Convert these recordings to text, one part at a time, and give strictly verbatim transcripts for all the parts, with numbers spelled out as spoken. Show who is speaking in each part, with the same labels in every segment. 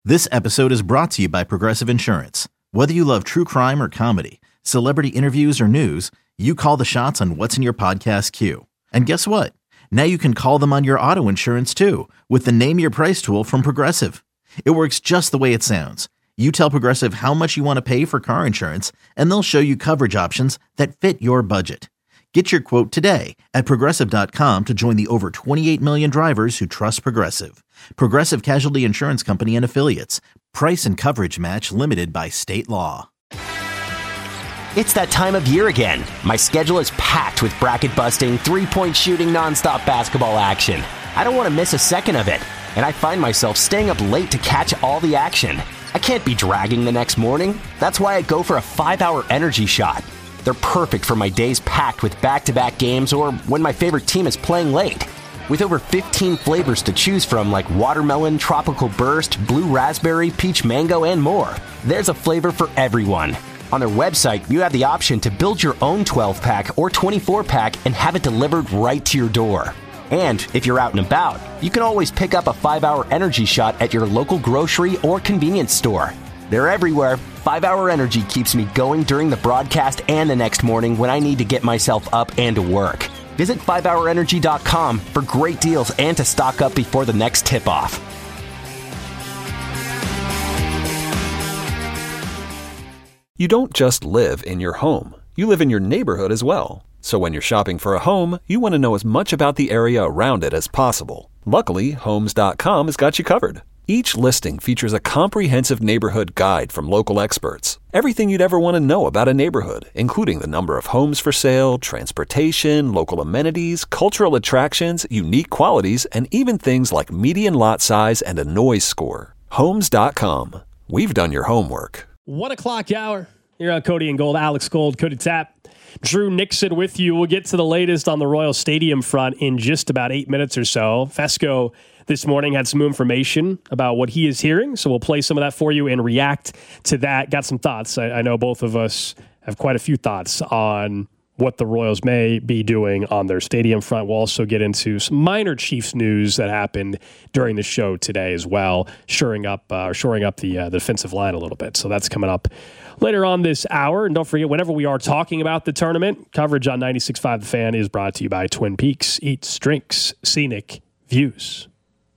Speaker 1: This episode is brought to you by Progressive Insurance. Whether you love true crime or comedy, celebrity interviews or news, you call the shots on what's in your podcast queue. And guess what? Now you can call them on your auto insurance too with the Name Your Price tool from Progressive. It works just the way it sounds. You tell Progressive how much you want to pay for car insurance, and they'll show you coverage options that fit your budget. Get your quote today at Progressive dot com to join the over twenty-eight million drivers who trust Progressive. Progressive Casualty Insurance Company and Affiliates. Price and coverage match limited by state law.
Speaker 2: It's that time of year again. My schedule is packed with bracket-busting, three-point shooting, nonstop basketball action. I don't want to miss a second of it, and I find myself staying up late to catch all the action. I can't be dragging the next morning. That's why I go for a five-hour energy shot. They're perfect for my days packed with back-to-back games or when my favorite team is playing late. With over fifteen flavors to choose from like watermelon, tropical burst, blue raspberry, peach mango, and more, there's a flavor for everyone. On their website, you have the option to build your own twelve-pack or twenty-four-pack and have it delivered right to your door. And if you're out and about, you can always pick up a five-hour energy shot at your local grocery or convenience store. They're everywhere. five-hour Energy keeps me going during the broadcast and the next morning when I need to get myself up and to work. Visit five hour energy dot com for great deals and to stock up before the next tip-off.
Speaker 3: You don't just live in your home. You live in your neighborhood as well. So when you're shopping for a home, you want to know as much about the area around it as possible. Luckily, Homes dot com has got you covered. Each listing features a comprehensive neighborhood guide from local experts. Everything you'd ever want to know about a neighborhood, including the number of homes for sale, transportation, local amenities, cultural attractions, unique qualities, and even things like median lot size and a noise score. Homes dot com. We've done your homework.
Speaker 4: One o'clock hour. Here on Cody and Gold. Alex Gold, Cody Tapp, Drew Nixon with you. We'll get to the latest on the Royal Stadium front in just about eight minutes or so. Fesco this morning had some information about what he is hearing, so we'll play some of that for you and react to that. Got some thoughts. I, I know both of us have quite a few thoughts on what the Royals may be doing on their stadium front. We'll also get into some minor Chiefs news that happened during the show today as well, shoring up uh, or shoring up the, uh, the defensive line a little bit. So that's coming up later on this hour. And don't forget, whenever we are talking about the tournament, coverage on ninety-six point five The Fan is brought to you by Twin Peaks Eats, Drinks, Scenic Views.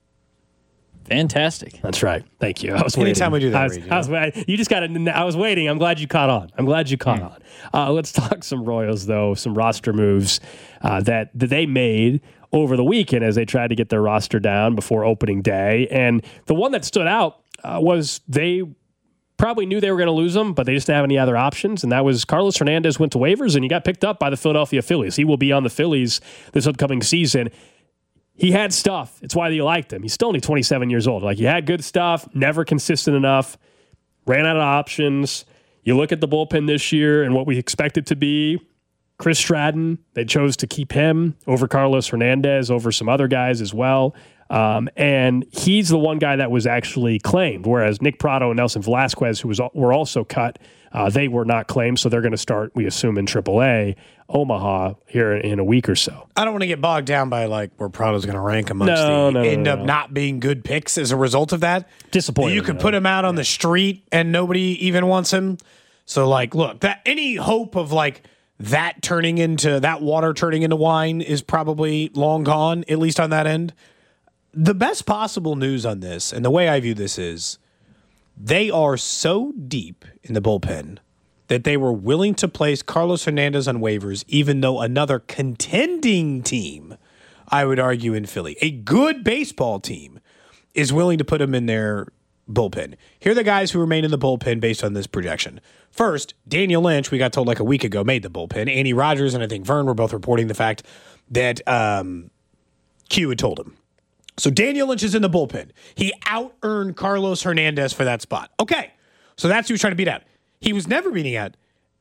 Speaker 5: Fantastic.
Speaker 4: That's right. Thank you. I was
Speaker 6: Anytime
Speaker 4: waiting.
Speaker 6: we do that,
Speaker 4: I was,
Speaker 6: Reed,
Speaker 4: I was, I was, you just got to. I was waiting. I'm glad you caught on. I'm glad you caught mm. on. Uh, let's talk some Royals, though. Some roster moves uh, that, that they made over the weekend as they tried to get their roster down before opening day. And the one that stood out uh, was they probably knew they were going to lose him, but they just didn't have any other options. And that was Carlos Hernandez went to waivers, and he got picked up by the Philadelphia Phillies. He will be on the Phillies this upcoming season. He had stuff. It's why you liked him. He's still only twenty-seven years old. Like, he had good stuff, never consistent enough, ran out of options. You look at the bullpen this year and what we expect it to be. Chris Stratton, they chose to keep him over Carlos Hernandez, over some other guys as well. Um, and he's the one guy that was actually claimed, whereas Nick Pratto and Nelson Velasquez, who was were also cut, uh, they were not claimed. So they're going to start, we assume, in triple A Omaha here in a week or so.
Speaker 6: I don't want to get bogged down by like where Prado's going to rank amongst
Speaker 4: no,
Speaker 6: the
Speaker 4: no,
Speaker 6: end
Speaker 4: no,
Speaker 6: up
Speaker 4: no.
Speaker 6: not being good picks as a result of that.
Speaker 4: Disappointing.
Speaker 6: You could
Speaker 4: though.
Speaker 6: put him out on
Speaker 4: yeah.
Speaker 6: the street and nobody even wants him. So like, look, that any hope of like that turning into that water turning into wine is probably long gone, at least on that end. The best possible news on this, and the way I view this is, they are so deep in the bullpen that they were willing to place Carlos Hernandez on waivers, even though another contending team, I would argue in Philly, a good baseball team, is willing to put him in their bullpen. Here are the guys who remain in the bullpen based on this projection. First, Daniel Lynch, we got told like a week ago, made the bullpen. Andy Rogers and I think Vern were both reporting the fact that um, Q had told him. So Daniel Lynch is in the bullpen. He out-earned Carlos Hernandez for that spot. Okay, so that's who he was trying to beat out. He was never beating out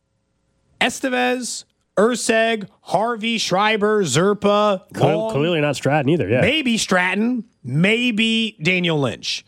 Speaker 6: Estevez, Urseg, Harvey, Schreiber, Zerpa.
Speaker 4: Long, clearly not Stratton either, yeah.
Speaker 6: Maybe Stratton, maybe Daniel Lynch.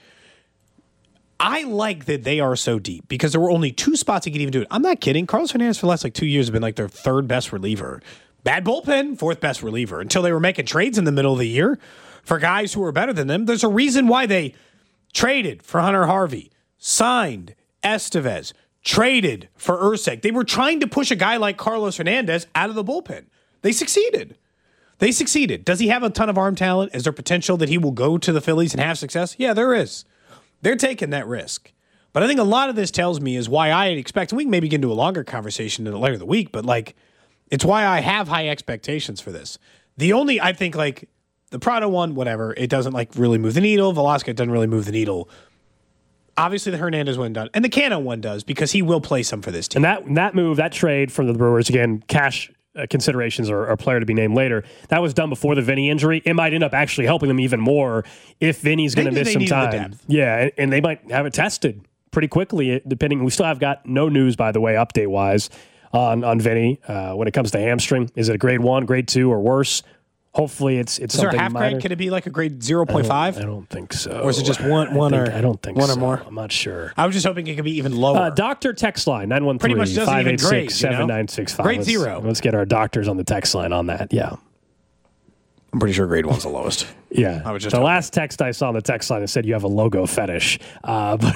Speaker 6: I like that they are so deep because there were only two spots he could even do it. I'm not kidding. Carlos Hernandez for the last like two years has been like their third best reliever. Bad bullpen, fourth best reliever until they were making trades in the middle of the year for guys who were better than them. There's a reason why they traded for Hunter Harvey, signed Estevez, traded for Urseg. They were trying to push a guy like Carlos Hernandez out of the bullpen. They succeeded. They succeeded. Does he have a ton of arm talent? Is there potential that he will go to the Phillies and have success? Yeah, there is. They're taking that risk. But I think a lot of this tells me is why I expect, and we can maybe get into a longer conversation in the later of the week, but like, it's why I have high expectations for this. The only, I think, like, the Prado one, whatever, it doesn't like really move the needle. Velasquez doesn't really move the needle. Obviously, the Hernandez one does, and the Cano one does because he will play some for this team.
Speaker 4: And that that move, that trade from the Brewers, again, cash uh, considerations or a player to be named later, that was done before the Vinny injury. It might end up actually helping them even more if Vinny's going to miss some time. Yeah, and, and they might have it tested pretty quickly, depending. We still have got no news, by the way, update wise, on on Vinny uh, when it comes to hamstring. Is it a grade one, grade two, or worse? Hopefully, it's it's
Speaker 6: is
Speaker 4: something
Speaker 6: there a half
Speaker 4: minor.
Speaker 6: grade? Could it be like a grade zero point five?
Speaker 4: I, I don't think so.
Speaker 6: Or is it just one, one
Speaker 4: I think,
Speaker 6: or
Speaker 4: I don't think
Speaker 6: one
Speaker 4: so.
Speaker 6: or more?
Speaker 4: I'm not sure.
Speaker 6: I was just hoping it could be even lower.
Speaker 4: Uh, Doctor text line nine one three, five eight six, seven nine six five.
Speaker 6: Grade zero.
Speaker 4: Let's get our doctors on the text line on that. Yeah.
Speaker 6: I'm pretty sure grade one's the lowest.
Speaker 4: Yeah.
Speaker 6: I was just
Speaker 4: the
Speaker 6: hoping.
Speaker 4: last text I saw on the text line, it said you have a logo fetish. Uh, but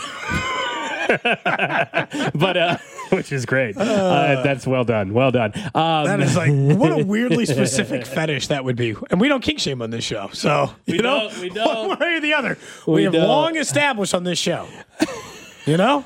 Speaker 4: but uh, which is great. Uh, that's well done. Well done. Um,
Speaker 6: That is like, what a weirdly specific fetish that would be. And we don't kink shame on this show. So, you
Speaker 4: We
Speaker 6: know,
Speaker 4: don't, we don't.
Speaker 6: one way or the other. We,
Speaker 4: We
Speaker 6: have
Speaker 4: don't.
Speaker 6: long established on this show. You know?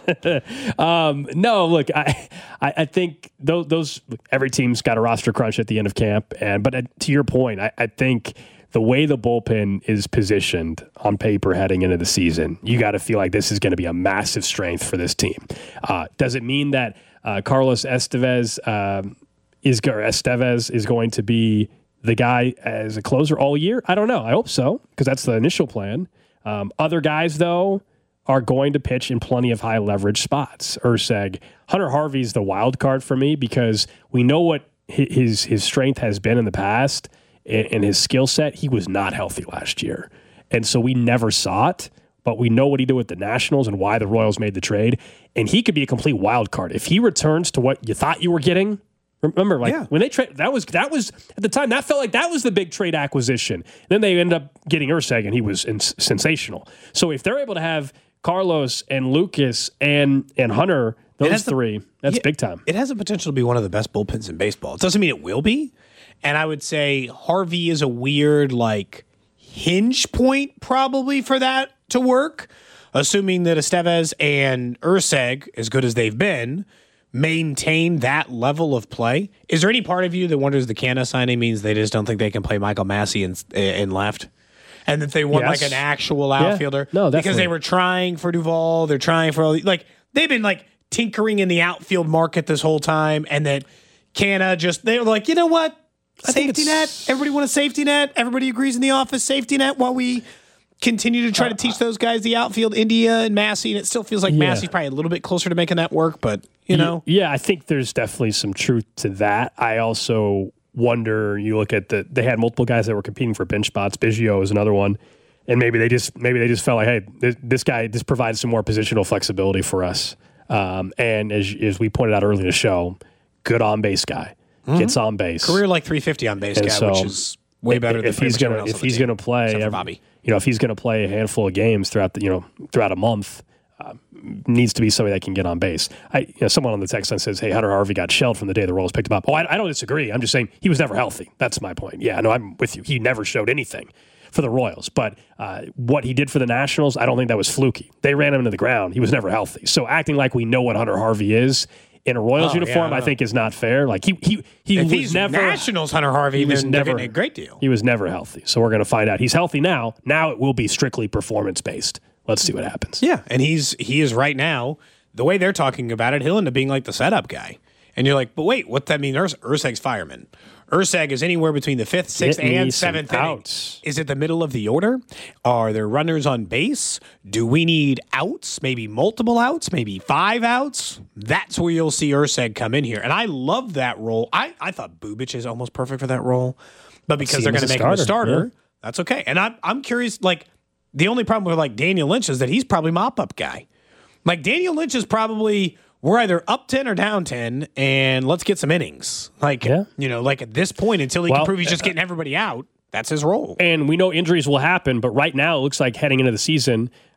Speaker 4: um, no, look, I, I, I think those, those, every team's got a roster crunch at the end of camp. And, but uh, to your point, I, I think the way the bullpen is positioned on paper heading into the season, you got to feel like this is going to be a massive strength for this team. Uh, does it mean that uh, Carlos Estevez um, is or Estevez is going to be the guy as a closer all year? I don't know. I hope so, because that's the initial plan. Um, other guys, though, are going to pitch in plenty of high leverage spots. Urseg, Hunter Harvey's the wild card for me because we know what his his strength has been in the past. And his skill set, he was not healthy last year. And so we never saw it, but we know what he did with the Nationals and why the Royals made the trade. And he could be a complete wild card. If he returns to what you thought you were getting, remember, like
Speaker 6: Yeah.
Speaker 4: when they trade, that was, that was at the time, that felt like that was the big trade acquisition. Then they ended up getting Urseg, and he was in, sensational. So if they're able to have Carlos and Lucas and, and Hunter, those
Speaker 6: the-
Speaker 4: three, that's
Speaker 6: yeah,
Speaker 4: big time.
Speaker 6: It has the potential to be one of the best bullpens in baseball. It doesn't mean it will be. And I would say Harvey is a weird, like, hinge point probably for that to work, assuming that Estevez and Urseg, as good as they've been, maintain that level of play. Is there any part of you that wonders the Cano signing means they just don't think they can play Michael Massey in, in left? And that they want
Speaker 4: Yes.
Speaker 6: like an actual outfielder?
Speaker 4: No,
Speaker 6: because
Speaker 4: definitely.
Speaker 6: they were trying for Duvall. They're trying for all the, like, they've been like tinkering in the outfield market this whole time. And that Cano just, they were like, you know what?
Speaker 4: I think
Speaker 6: Safety
Speaker 4: it's-
Speaker 6: net. Everybody want a safety net. Everybody agrees in the office. Safety net while we continue to try to teach those guys the outfield, India and Massey. And it still feels like
Speaker 4: Yeah.
Speaker 6: Massey's probably a little bit closer to making that work. But, you know.
Speaker 4: Yeah, I think there's definitely some truth to that. I also wonder, you look at the, they had multiple guys that were competing for bench spots. Biggio is another one. And maybe they just, maybe they just felt like, hey, this, this guy just provides some more positional flexibility for us. Um, and as, as we pointed out earlier in the show, good on base guy. Gets on base.
Speaker 6: Career like three fifty on base
Speaker 4: And
Speaker 6: guy,
Speaker 4: so,
Speaker 6: which is way better
Speaker 4: if,
Speaker 6: than
Speaker 4: if
Speaker 6: pretty
Speaker 4: he's
Speaker 6: much
Speaker 4: gonna
Speaker 6: everyone else
Speaker 4: if
Speaker 6: on the
Speaker 4: he's
Speaker 6: team,
Speaker 4: gonna play
Speaker 6: except for
Speaker 4: every-
Speaker 6: Bobby.
Speaker 4: you know if he's gonna play a handful of games throughout the you know throughout a month, uh, needs to be somebody that can get on base. I you know someone on the text line says, hey, Hunter Harvey got shelled from the day the Royals picked him up. Oh, I, I don't disagree. I'm just saying he was never healthy. That's my point. Yeah, no, I'm with you. He never showed anything for the Royals, but uh, what he did for the Nationals, I don't think that was fluky. They ran him into the ground. He was never healthy. So acting like we know what Hunter Harvey is in a Royals
Speaker 6: Oh, yeah,
Speaker 4: uniform,
Speaker 6: I
Speaker 4: I
Speaker 6: know.
Speaker 4: think is not fair. Like he he he
Speaker 6: If
Speaker 4: was
Speaker 6: he's
Speaker 4: never
Speaker 6: Nationals Hunter Harvey,
Speaker 4: he was
Speaker 6: then they're
Speaker 4: never
Speaker 6: getting a great deal.
Speaker 4: He was never healthy. So we're going to find out. He's healthy now. Now it will be strictly performance based. Let's see what happens.
Speaker 6: Yeah, and he's he is right now. The way they're talking about it, he'll end up being like the setup guy. And you're like, but wait, what that mean? Urs- Urseg's fireman. Urseg is anywhere between the fifth, sixth,
Speaker 4: Get me
Speaker 6: and
Speaker 4: some
Speaker 6: seventh inning.
Speaker 4: outs.
Speaker 6: Is it the middle of the order? Are there runners on base? Do we need outs? Maybe multiple outs? Maybe five outs? That's where you'll see Urseg come in here. And I love that role. I, I thought Bubic is almost perfect for that role. But because
Speaker 4: see
Speaker 6: they're
Speaker 4: him
Speaker 6: going
Speaker 4: as
Speaker 6: to
Speaker 4: a
Speaker 6: make him a
Speaker 4: starter,
Speaker 6: starter,
Speaker 4: yeah.
Speaker 6: that's okay. And I'm, I'm curious, like, the only problem with, like, Daniel Lynch is that he's probably mop-up guy. Like, Daniel Lynch is probably, we're either up ten or down ten, and let's get some innings. Like,
Speaker 4: Yeah.
Speaker 6: you know, like at this point, until he
Speaker 4: Well,
Speaker 6: can prove he's just getting everybody out, that's his role.
Speaker 4: And we know injuries will happen, but right now it looks like heading into the season,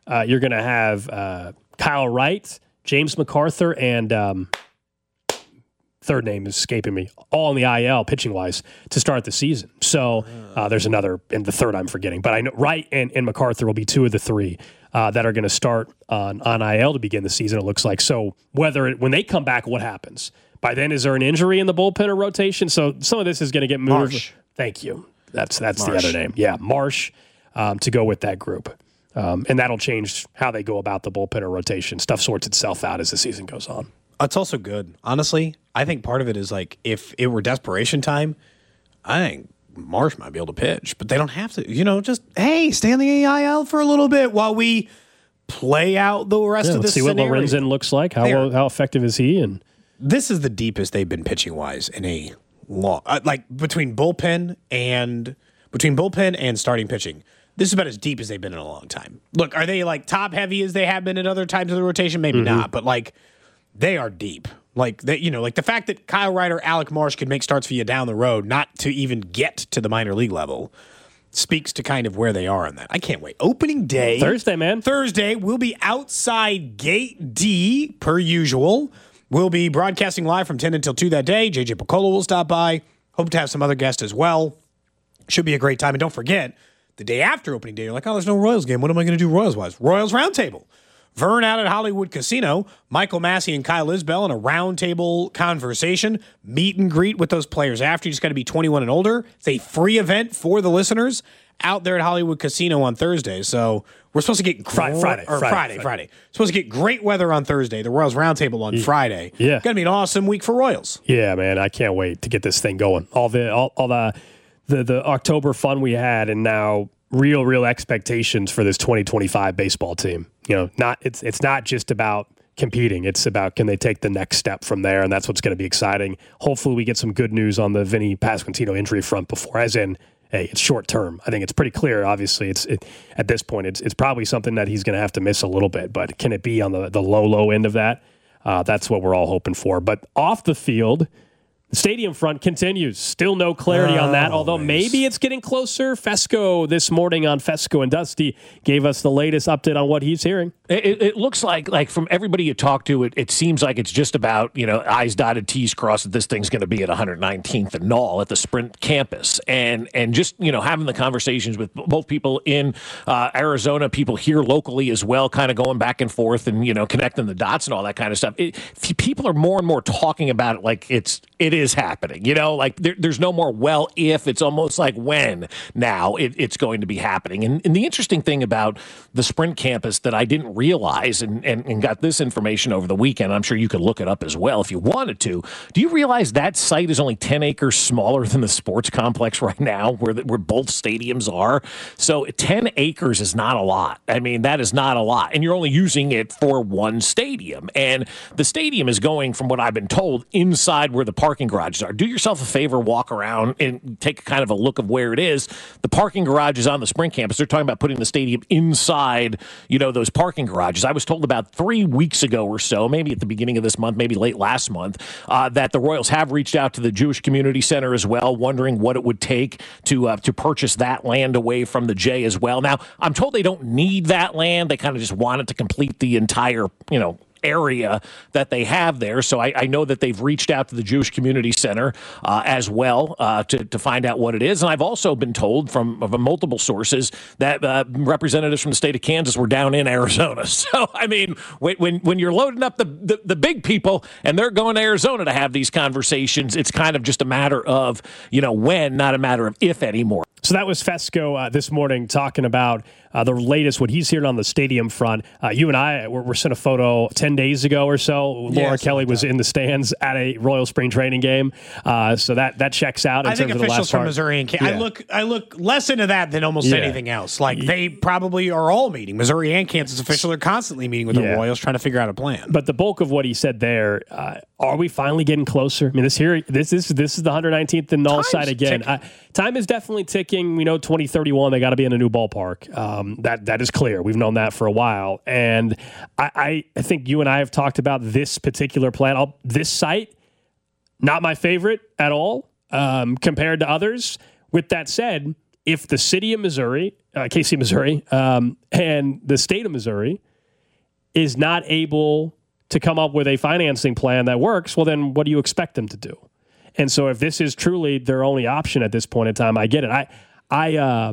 Speaker 4: uh, you're going to have uh, Kyle Wright, James MacArthur, and um, third name is escaping me, all in the I L pitching-wise to start the season. So uh, there's another, and the third I'm forgetting. But I know Wright and, and MacArthur will be two of the three uh, that are going to start on, on I L to begin the season, it looks like. So whether it, when they come back, what happens? By then, is there an injury in the bullpen or rotation? So some of this is going to get moved.
Speaker 6: Marsh.
Speaker 4: Thank you. That's that's
Speaker 6: Marsh.
Speaker 4: the other name. Yeah, Marsh um, to go with that group. Um, and that'll change how they go about the bullpen or rotation. Stuff sorts itself out as the season goes on.
Speaker 6: It's also good. Honestly, I think part of it is like if it were desperation time, I think Marsh might be able to pitch, but they don't have to. You know, just, hey, stay on the I L for a little bit while we play out the rest
Speaker 4: Yeah,
Speaker 6: of the
Speaker 4: let's see
Speaker 6: scenario.
Speaker 4: what Lorenzen looks like. How
Speaker 6: There.
Speaker 4: how effective is he? And
Speaker 6: This is the deepest they've been pitching-wise in a long uh, – like between bullpen and between bullpen and starting pitching. This is about as deep as they've been in a long time. Look, are they like top-heavy as they have been at other times of the rotation? Maybe
Speaker 4: Mm-hmm.
Speaker 6: not, but like – they are deep. Like that, you know, like the fact that Kyle Wright or Alec Marsh could make starts for you down the road, not to even get to the minor league level, speaks to kind of where they are in that. I can't wait. Opening day.
Speaker 4: Thursday, man.
Speaker 6: Thursday, we'll be outside Gate D, per usual. We'll be broadcasting live from ten until two that day. J J Picola will stop by. Hope to have some other guests as well. Should be a great time. And don't forget, the day after opening day, you're like, oh, there's no Royals game. What am I going to do Royals-wise? Royals Roundtable. Vern out at Hollywood Casino, Michael Massey and Kyle Isbell in a roundtable conversation, meet and greet with those players after. You just got to be twenty-one and older. It's a free event for the listeners out there at Hollywood Casino on Thursday. So we're supposed to get
Speaker 4: Friday,
Speaker 6: gr-
Speaker 4: Friday,
Speaker 6: or
Speaker 4: Friday,
Speaker 6: Friday,
Speaker 4: Friday.
Speaker 6: Friday. Supposed to get great weather on Thursday. The Royals Roundtable on Friday.
Speaker 4: Yeah.
Speaker 6: Going to be an awesome week for Royals.
Speaker 4: yeah, man, I can't wait to get this thing going. All the all, all the, the the October fun we had, and now real, real expectations for this twenty twenty-five baseball team. You know, not it's it's not just about competing. It's about can they take the next step from there, and that's what's going to be exciting. Hopefully, we get some good news on the Vinny Pasquantino injury front before, as in, hey, it's short term. I think it's pretty clear. Obviously, it's it, at this point, it's it's probably something that he's going to have to miss a little bit. But can it be on the the low, low end of that? Uh, that's what we're all hoping for. But off the field, the stadium front continues. Still no clarity on that, although maybe it's getting closer. Fesco this morning on Fesco and Dusty gave us the latest update on what he's hearing.
Speaker 5: It, it looks like, like from everybody you talk to, it, it seems like it's just about, you know, I's dotted, T's crossed, that this thing's going to be at one hundred nineteenth and Knoll at the Sprint campus. And and just, you know, having the conversations with both people in uh, Arizona, people here locally as well, kind of going back and forth and, you know, connecting the dots and all that kind of stuff. It, people are more and more talking about it like it's, it is happening, you know, like there, there's no more well if, it's almost like when now it, it's going to be happening. And, and the interesting thing about the Sprint campus that I didn't realize and, and, and got this information over the weekend, I'm sure you could look it up as well if you wanted to. Do you realize that site is only ten acres smaller than the sports complex right now where, the, where both stadiums are? So ten acres is not a lot. I mean, that is not a lot. And you're only using it for one stadium. And the stadium is going, from what I've been told, inside where the parking garages are. Do yourself a favor, walk around and take kind of a look of where it is. The parking garage is on the Sprint campus. They're talking about putting the stadium inside, you know, those parking garages. I was told about three weeks ago or so, maybe at the beginning of this month, maybe late last month, uh, that the Royals have reached out to the Jewish Community Center as well, wondering what it would take to uh, to purchase that land away from the J as well. Now, I'm told they don't need that land. They kind of just want it to complete the entire, you know, area that they have there. So I, I know that they've reached out to the Jewish Community Center uh, as well uh, to, to find out what it is. And I've also been told from, from multiple sources that uh, representatives from the state of Kansas were down in Arizona. So, I mean, when when, when you're loading up the, the, the big people and they're going to Arizona to have these conversations, it's kind of just a matter of, you know, when, not a matter of if anymore.
Speaker 4: So that was Fesco uh, this morning talking about uh, the latest, what he's hearing on the stadium front. Uh, you and I were, were sent a photo ten days ago or so. Laura
Speaker 6: Yeah,
Speaker 4: Kelly
Speaker 6: like
Speaker 4: was
Speaker 6: that.
Speaker 4: in the stands at a Royal Spring Training game. Uh, so that that checks out in
Speaker 6: I think
Speaker 4: terms of the
Speaker 6: officials
Speaker 4: last
Speaker 6: from
Speaker 4: part.
Speaker 6: Missouri and Kansas. I
Speaker 4: Yeah.
Speaker 6: look, I look less into that than almost
Speaker 4: Yeah.
Speaker 6: anything else. Like they probably are all meeting. Missouri and Kansas officials are constantly meeting with
Speaker 4: Yeah.
Speaker 6: the Royals, trying to figure out a plan.
Speaker 4: But the bulk of what he said there, uh, are we finally getting closer? I mean, this here, this is this is the one hundred nineteenth and Knoll
Speaker 6: Time's
Speaker 4: side again.
Speaker 6: ticking.
Speaker 4: I, time is definitely ticking. We know twenty thirty-one, they got to be in a new ballpark. Um, that that is clear. We've known that for a while, and I, I, I think you and I have talked about this particular plan. I'll, this site, not my favorite at all um, compared to others. With that said, if the city of Missouri uh, K C, Missouri, um, and the state of Missouri is not able to come up with a financing plan that works, well, then what do you expect them to do? And so if this is truly their only option at this point in time, I get it. I, I uh,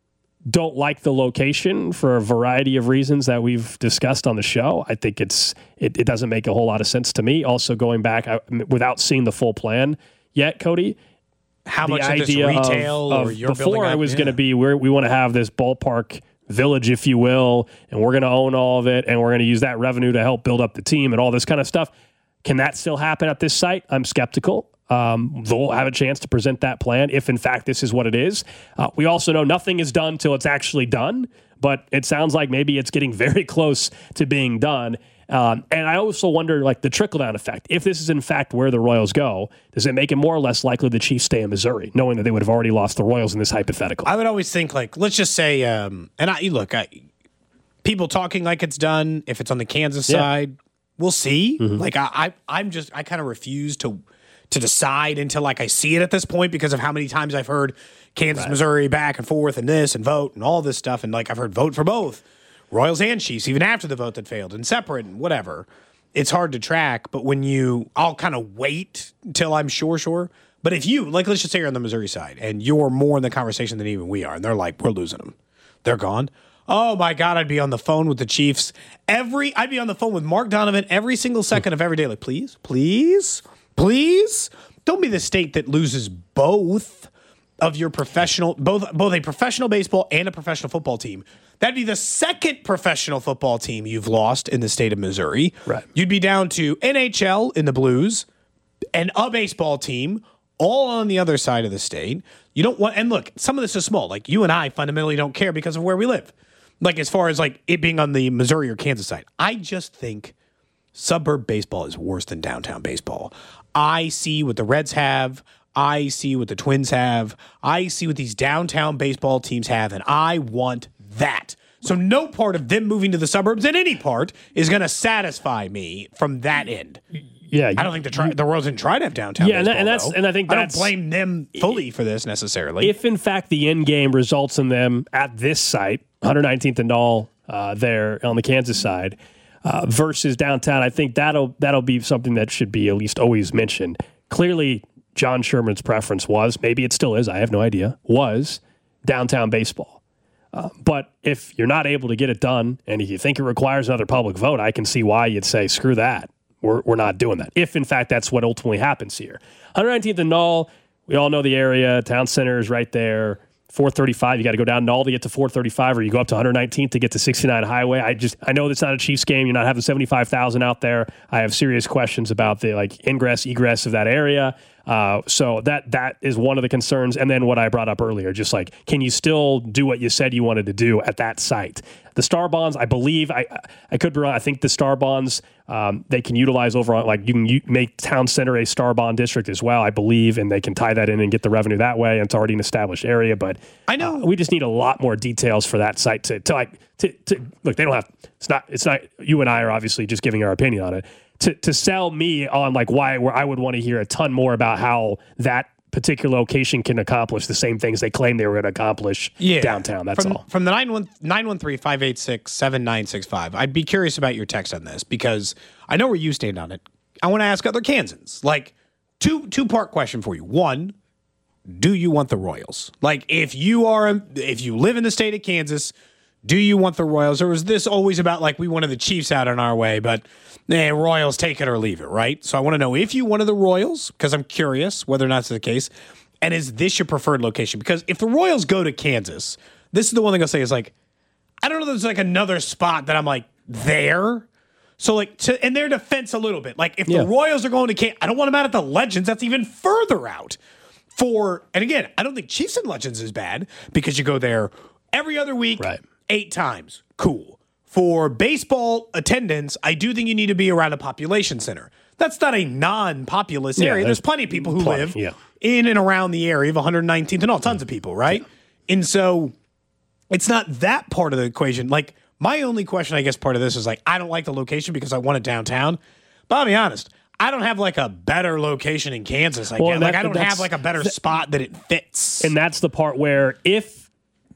Speaker 4: don't like the location for a variety of reasons that we've discussed on the show. I think it's it, it doesn't make a whole lot of sense to me. Also, going back, I, without seeing the full plan yet, Cody,
Speaker 6: how
Speaker 4: the
Speaker 6: much
Speaker 4: idea
Speaker 6: of this retail
Speaker 4: of,
Speaker 6: or
Speaker 4: of
Speaker 6: you're
Speaker 4: before it was
Speaker 6: yeah.
Speaker 4: going to be where we want to have this ballpark village, if you will, and we're going to own all of it, and we're going to use that revenue to help build up the team and all this kind of stuff. Can that still happen at this site? I'm skeptical. Um, they'll have a chance to present that plan if, in fact, this is what it is. Uh, we also know nothing is done till it's actually done, but it sounds like maybe it's getting very close to being done. Um, and I also wonder, like, the trickle-down effect. If this is, in fact, where the Royals go, does it make it more or less likely the Chiefs stay in Missouri, knowing that they would have already lost the Royals in this hypothetical?
Speaker 6: I would always think, like, let's just say, um, and I look, I, people talking like it's done, if it's on the Kansas
Speaker 4: Yeah.
Speaker 6: side, we'll see.
Speaker 4: Mm-hmm.
Speaker 6: Like, I, I, I'm just, I kind of refuse to to decide until, like, I see it at this point because of how many times I've heard Kansas, right. Missouri back and forth and this and vote and all this stuff. And, like, I've heard vote for both. Royals and Chiefs, even after the vote that failed, and separate and whatever. It's hard to track, but when you, I'll kind of wait till I'm sure, sure. But if you, like, let's just say you're on the Missouri side, and you're more in the conversation than even we are, and they're like, we're losing them. They're gone. Oh, my God, I'd be on the phone with the Chiefs. Every, I'd be on the phone with Mark Donovan every single second of every day. Like, please, please, please, don't be the state that loses both of your professional, both both a professional baseball and a professional football team. That'd be the second professional football team you've lost in the state of Missouri.
Speaker 4: Right.
Speaker 6: You'd be down to N H L in the Blues and a baseball team all on the other side of the state. You don't want, and look, some of this is small. Like, you and I fundamentally don't care because of where we live. Like, as far as, like, it being on the Missouri or Kansas side. I just think suburb baseball is worse than downtown baseball. I see what the Reds have. I see what the Twins have. I see what these downtown baseball teams have, and I want that. So no part of them moving to the suburbs in any part is going to satisfy me from that end.
Speaker 4: Yeah,
Speaker 6: I don't think the try, the Royals didn't try to have downtown.
Speaker 4: Yeah, and,
Speaker 6: baseball,
Speaker 4: that, and that's
Speaker 6: though.
Speaker 4: and I think
Speaker 6: I
Speaker 4: that's,
Speaker 6: don't blame them fully for this necessarily.
Speaker 4: If in fact the end game results in them at this site, one nineteenth and all uh, there on the Kansas side uh, versus downtown, I think that'll that'll be something that should be at least always mentioned. Clearly, John Sherman's preference was, maybe it still is, I have no idea, was downtown baseball. Uh, but if you're not able to get it done, and if you think it requires another public vote, I can see why you'd say, screw that. We're, we're not doing that. If, in fact, that's what ultimately happens here. one nineteenth and Null, we all know the area. Town Center is right there. four thirty-five, you got to go down Null to get to four thirty-five, or you go up to one nineteenth to get to sixty-nine Highway. I just I know that's not a Chiefs game. You're not having seventy-five thousand out there. I have serious questions about the like ingress, egress of that area. Uh, so that that is one of the concerns. And then what I brought up earlier, just like, can you still do what you said you wanted to do at that site? The Star Bonds, I believe, I I could be wrong. I think the Star Bonds, um, they can utilize over on, like, you can u- make Town Center a Star Bond district as well, I believe, and they can tie that in and get the revenue that way. And it's already an established area. But
Speaker 6: I know
Speaker 4: uh, we just need a lot more details for that site to, to like, to, to look, they don't have, it's not, it's not, you and I are obviously just giving our opinion on it. To, to sell me on like why where I would want to hear a ton more about how that particular location can accomplish the same things they claim they were going to accomplish
Speaker 6: yeah.
Speaker 4: downtown. That's
Speaker 6: from,
Speaker 4: all.
Speaker 6: From the nine one three, five eight six, seven nine six five, I'd be curious about your text on this because I know where you stand on it. I want to ask other Kansans. Like, two two part question for you. One, do you want the Royals? Like, if you are if you live in the state of Kansas, do you want the Royals? Or is this always about, like, we wanted the Chiefs out on our way, but eh, Royals, take it or leave it, right? So I want to know if you wanted the Royals, because I'm curious whether or not it's the case, and is this your preferred location? Because if the Royals go to Kansas, this is the one thing I'll say is, like, I don't know if there's, like, another spot that I'm, like, there. So, like, to, in their defense a little bit, like, if
Speaker 4: yeah.
Speaker 6: the Royals are going to Kansas, I don't want them out at the Legends. That's even further out. For, and again, I don't think Chiefs and Legends is bad because you go there every other week.
Speaker 4: Right.
Speaker 6: Eight times. Cool. For baseball attendance, I do think you need to be around a population center. That's not a non-populous
Speaker 4: Yeah,
Speaker 6: area.
Speaker 4: there's
Speaker 6: There's plenty of people who
Speaker 4: plenty,
Speaker 6: live
Speaker 4: yeah.
Speaker 6: in and around the area of one nineteenth and all, tons of people, right? Yeah. And so it's not that part of the equation. Like, my only question, I guess, part of this is, like, I don't like the location because I want it downtown. But I'll be honest, I don't have, like, a better location in Kansas. I
Speaker 4: Well,
Speaker 6: guess. Like,
Speaker 4: that-
Speaker 6: I don't have, like, a better
Speaker 4: that,
Speaker 6: spot that it fits.
Speaker 4: And that's the part where if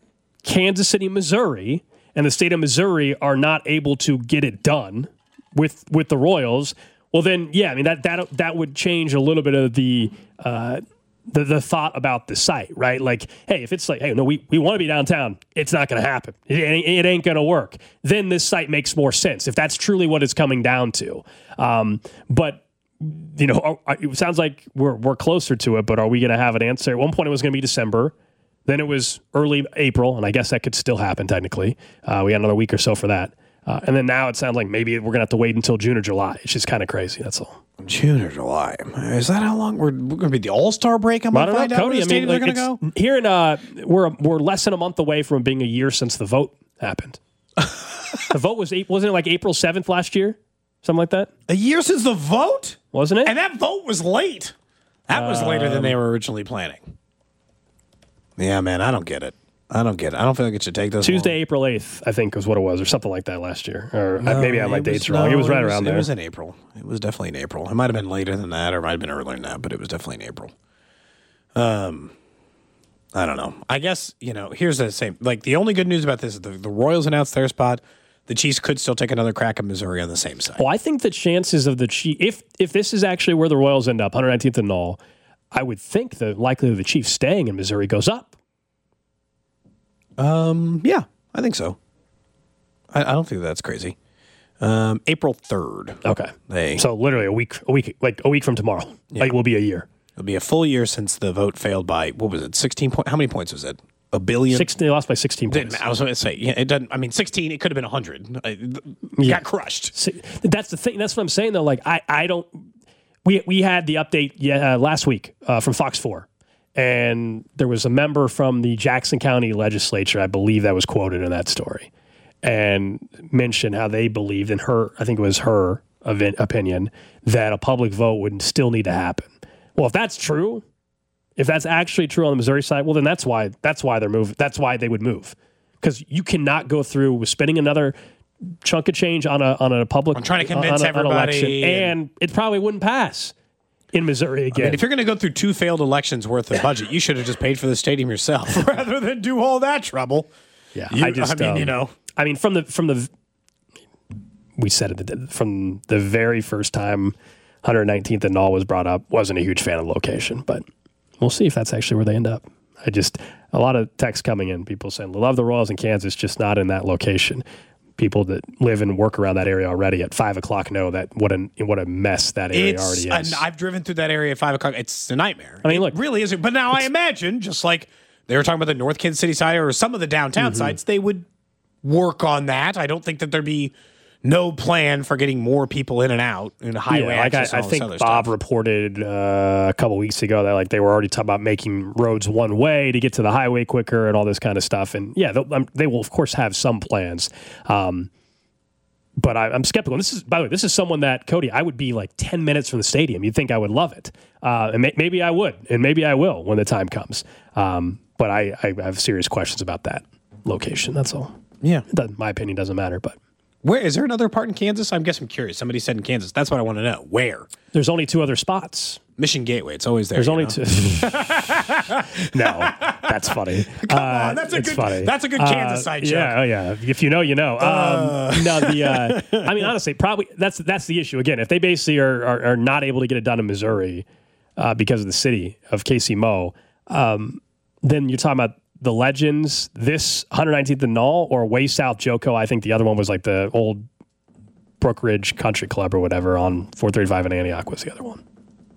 Speaker 4: Kansas City, Missouri, and the state of Missouri are not able to get it done with with the Royals, well then, yeah, I mean that that that would change a little bit of the uh, the the thought about the site, right? Like, hey, if it's like, hey, no, we, we want to be downtown, it's not going to happen. It, it, it ain't going to work. Then this site makes more sense if that's truly what it's coming down to. Um, but you know, it sounds like we're we're closer to it. But are we going to have an answer? At one point, it was going to be December. Then it was early April, and I guess that could still happen technically. Uh, we got another week or so for that. Uh, and then now it sounds like maybe we're going to have to wait until June or July. It's just kind of crazy, that's all.
Speaker 6: June or July. Is that how long? We're, we're going to be the All-Star break? I'm going to find out where the stadiums are going to go?
Speaker 4: Here in, uh, we're, we're less than a month away from being a year since the vote happened. The vote was, wasn't it like April seventh last year? Something like that?
Speaker 6: A year since the vote?
Speaker 4: Wasn't it?
Speaker 6: And that vote was late. That was um, later than they were originally planning. Yeah, man, I don't get it. I don't get it. I don't feel like it should take this
Speaker 4: Tuesday,
Speaker 6: long.
Speaker 4: April eighth, I think was what it was, or something like that last year. Or
Speaker 6: no,
Speaker 4: maybe I have my dates wrong.
Speaker 6: No,
Speaker 4: it was right
Speaker 6: it was,
Speaker 4: around there.
Speaker 6: It was in April. It was definitely in April. It might have been later than that, or it might have been earlier than that, but it was definitely in April. Um, I don't know. I guess, you know, here's the same. Like, the only good news about this is the, the Royals announced their spot. The Chiefs could still take another crack at Missouri on the same side.
Speaker 4: Well, I think the chances of the Chiefs, if if this is actually where the Royals end up, one hundred nineteenth and Knoll, I would think the likelihood of the Chiefs staying in Missouri goes up.
Speaker 6: Um, yeah, I think so. I, I don't think that's crazy. Um, April third.
Speaker 4: Okay.
Speaker 6: They,
Speaker 4: so literally a week, a week, like a week from tomorrow. Yeah. Like, it will be a year.
Speaker 6: It'll be a full year since the vote failed by, what was it, sixteen points? How many points was it? A billion?
Speaker 4: sixteen, they lost by sixteen points.
Speaker 6: I was going to say, yeah, it doesn't, I mean, sixteen, it could have been one hundred. It yeah. got crushed.
Speaker 4: That's the thing. That's what I'm saying, though. Like, I, I don't, we, we had the update yeah, uh, last week uh, from Fox four. And there was a member from the Jackson County legislature, I believe, that was quoted in that story and mentioned how they believed in her, I think it was her opinion, that a public vote would still need to happen. Well, if that's true, if that's actually true on the Missouri side, well, then that's why that's why they're moving. That's why they would move, because you cannot go through with spending another chunk of change on a on a public.
Speaker 6: I'm trying to convince
Speaker 4: on a,
Speaker 6: everybody,
Speaker 4: on election, and, and it probably wouldn't pass in Missouri again.
Speaker 6: I mean, if you're going to go through two failed elections worth of budget, you should have just paid for the stadium yourself rather than do all that trouble.
Speaker 4: Yeah,
Speaker 6: you,
Speaker 4: I just.
Speaker 6: I mean,
Speaker 4: um,
Speaker 6: you know,
Speaker 4: I mean, from the from the we said it from the very first time one hundred nineteenth and Knoll was brought up. Wasn't a huge fan of the location, but we'll see if that's actually where they end up. I just a lot of texts coming in, people saying love the Royals in Kansas, just not in that location. People that live and work around that area already at five o'clock know that what a what a mess that area
Speaker 6: it's,
Speaker 4: already is.
Speaker 6: And I've driven through that area at five o'clock. It's a nightmare.
Speaker 4: I mean, look,
Speaker 6: it really is. But now I imagine, just like they were talking about the North Kansas City side or some of the downtown mm-hmm. sites, they would work on that. I don't think that there'd be no plan for getting more people in and out in highway
Speaker 4: yeah, like
Speaker 6: access.
Speaker 4: I, I think Bob
Speaker 6: stuff.
Speaker 4: reported uh, a couple weeks ago that like they were already talking about making roads one way to get to the highway quicker and all this kind of stuff. And yeah, um, they will of course have some plans. Um, but I, I'm skeptical. And this is, by the way, this is someone that Cody, I would be like ten minutes from the stadium. You'd think I would love it, uh, and may, maybe I would, and maybe I will when the time comes. Um, but I, I have serious questions about that location. That's all.
Speaker 6: Yeah,
Speaker 4: my opinion doesn't matter, but.
Speaker 6: Where is there another part in Kansas? I guess I'm curious. Somebody said in Kansas. That's what I want to know. Where?
Speaker 4: There's only two other spots.
Speaker 6: Mission Gateway. It's always there.
Speaker 4: There's only
Speaker 6: know?
Speaker 4: two. No, that's funny.
Speaker 6: Come
Speaker 4: uh,
Speaker 6: on, that's a good.
Speaker 4: Funny.
Speaker 6: That's a good Kansas
Speaker 4: uh,
Speaker 6: side joke.
Speaker 4: Yeah, oh yeah. If you know, you know. Um, uh. No, the. Uh, I mean, honestly, probably that's that's the issue. Again, if they basically are are, are not able to get it done in Missouri uh, because of the city of K C M O, um, then you're talking about the Legends, this one hundred nineteenth and Knoll, or way south Joco. I think the other one was like the old Brook Ridge Country Club or whatever on four thirty-five in Antioch was the other one.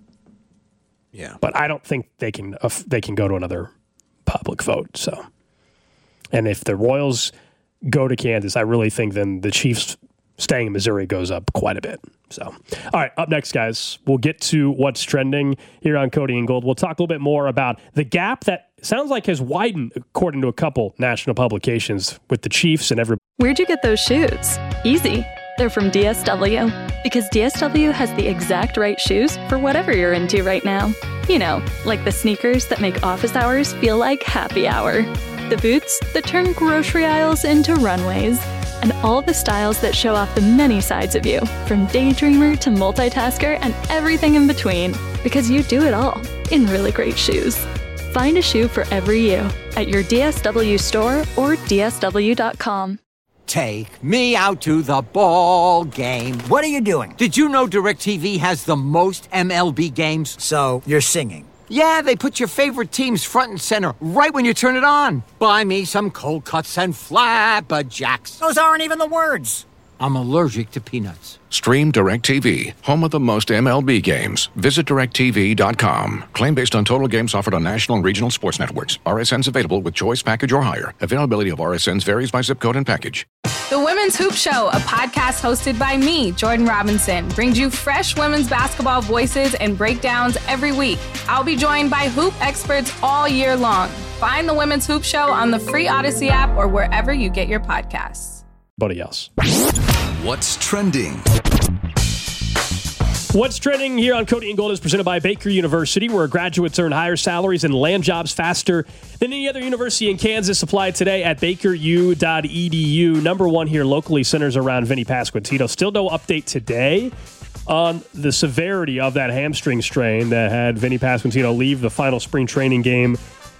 Speaker 6: Yeah,
Speaker 4: but I don't think they can uh, they can go to another public vote. So, and if the Royals go to Kansas, I really think then the Chiefs staying in Missouri goes up quite a bit. So, all right, up next, guys, we'll get to what's trending here on Cody and Gold. We'll talk a little bit more about the gap that sounds like has widened according to a couple national publications with the Chiefs and everybody.
Speaker 7: Where'd you get those shoes? Easy. They're from D S W. Because D S W has the exact right shoes for whatever you're into right now. You know, like the sneakers that make office hours feel like happy hour. The boots that turn grocery aisles into runways. And all the styles that show off the many sides of you, from daydreamer to multitasker and everything in between. Because you do it all in really great shoes. Find a shoe for every you at your D S W store or D S W dot com.
Speaker 8: Take me out to the ball game.
Speaker 9: What are you doing?
Speaker 8: Did you know DirecTV has the most M L B games?
Speaker 9: So, you're singing.
Speaker 8: Yeah, they put your favorite teams front and center right when you turn it on. Buy me some cold cuts and flapjacks.
Speaker 9: Those aren't even the words.
Speaker 8: I'm allergic to peanuts.
Speaker 10: Stream DirecTV, home of the most M L B games. Visit direct T V dot com. Claim based on total games offered on national and regional sports networks. R S Ns available with choice package or higher. Availability of R S Ns varies by zip code and package.
Speaker 11: The Women's Hoop Show, a podcast hosted by me, Jordan Robinson, brings you fresh women's basketball voices and breakdowns every week. I'll be joined by hoop experts all year long. Find the Women's Hoop Show on the free Odyssey app or wherever you get your podcasts.
Speaker 4: Buddy else.
Speaker 12: What's trending?
Speaker 4: What's trending here on Cody and Gold is presented by Baker University, where graduates earn higher salaries and land jobs faster than any other university in Kansas. Apply today at baker u dot e d u. Number one here locally centers around Vinny Pasquantino. Still no update today on the severity of that hamstring strain that had Vinny Pasquantino leave the final spring training game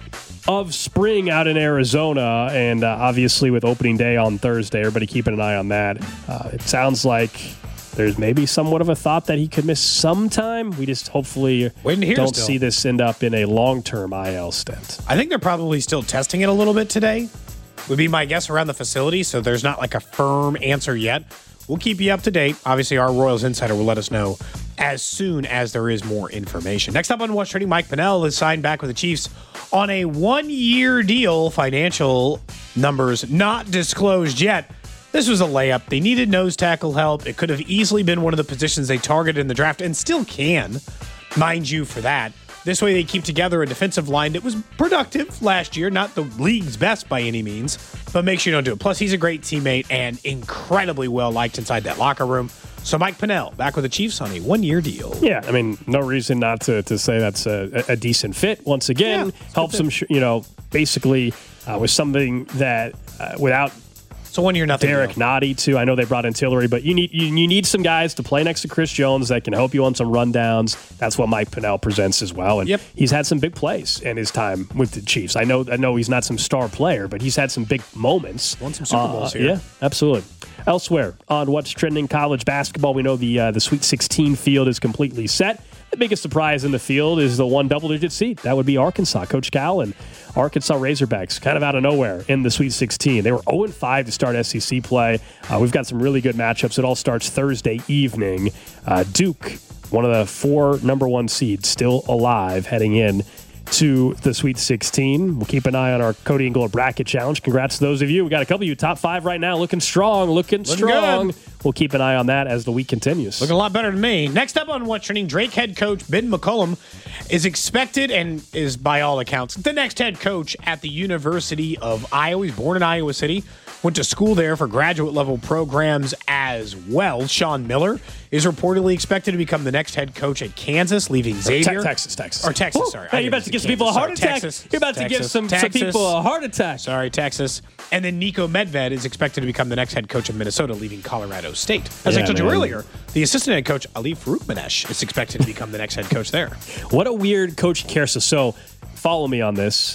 Speaker 4: of spring out in Arizona, and uh, obviously with opening day on Thursday, everybody keeping an eye on that. Uh, it sounds like there's maybe somewhat of a thought that he could miss some time. We just hopefully don't
Speaker 6: still.
Speaker 4: see this end up in a long-term I L stint.
Speaker 6: I think they're probably still testing it a little bit today, would be my guess around the facility, so there's not like a firm answer yet. We'll keep you up to date. Obviously, our Royals Insider will let us know as soon as there is more information. Next up on What's Trending, Mike Pennell is signed back with the Chiefs on a one-year deal. Financial numbers not disclosed yet. This was a layup. They needed nose tackle help. It could have easily been one of the positions they targeted in the draft and still can, mind you, for that. This way they keep together a defensive line that was productive last year, not the league's best by any means, but make sure you don't do it. Plus, he's a great teammate and incredibly well-liked inside that locker room. So Mike Pennell back with the Chiefs on a one-year deal.
Speaker 4: Yeah, I mean, no reason not to, to say that's a, a decent fit. Once again, yeah, helps him, you know, basically uh, with something that uh, without
Speaker 6: So one year nothing.
Speaker 4: Derek Noddy too. I know they brought in Tillery, but you need you, you need some guys to play next to Chris Jones that can help you on some rundowns. That's what Mike Pennell presents as well. And
Speaker 6: yep.
Speaker 4: he's had some big plays in his time with the Chiefs. I know I know he's not some star player, but he's had some big moments.
Speaker 6: Won some Super Bowls
Speaker 4: uh,
Speaker 6: here.
Speaker 4: Yeah, absolutely. Elsewhere on What's Trending college basketball, we know the uh, the Sweet sixteen field is completely set. The biggest surprise in the field is the one double-digit seed. That would be Arkansas. Coach Cal and Arkansas Razorbacks, kind of out of nowhere in the Sweet sixteen. They were oh and five to start S E C play. Uh, we've got some really good matchups. It all starts Thursday evening. Uh, Duke, one of the four number one seeds, still alive heading in to the Sweet sixteen. We'll keep an eye on our Cody and Gold Bracket Challenge. Congrats to those of you. We got a couple of you top five right now. Looking strong, looking,
Speaker 6: looking
Speaker 4: strong.
Speaker 6: Good.
Speaker 4: We'll keep an eye on that as the week continues.
Speaker 6: Looking a lot better than me. Next up on What's Trending, Drake head coach Ben McCollum is expected and is, by all accounts, the next head coach at the University of Iowa. He's born in Iowa City, went to school there for graduate-level programs as well. Sean Miller is reportedly expected to become the next head coach at Kansas, leaving Xavier.
Speaker 4: Te- Texas, Texas.
Speaker 6: Or Texas,
Speaker 4: Ooh,
Speaker 6: sorry.
Speaker 4: Hey, you're about to give some people a heart
Speaker 6: sorry,
Speaker 4: attack.
Speaker 6: Texas,
Speaker 4: you're about
Speaker 6: Texas,
Speaker 4: to give some, some
Speaker 6: Texas.
Speaker 4: people a heart attack.
Speaker 6: Sorry, Texas. And then Nico Medved is expected to become the next head coach of Minnesota, leaving Colorado State. As
Speaker 4: Yeah,
Speaker 6: I told
Speaker 4: man.
Speaker 6: you earlier, the assistant head coach, Ali Faroukmanesh, is expected to become the next head coach there.
Speaker 4: What a weird coaching carousel. So, follow me on this.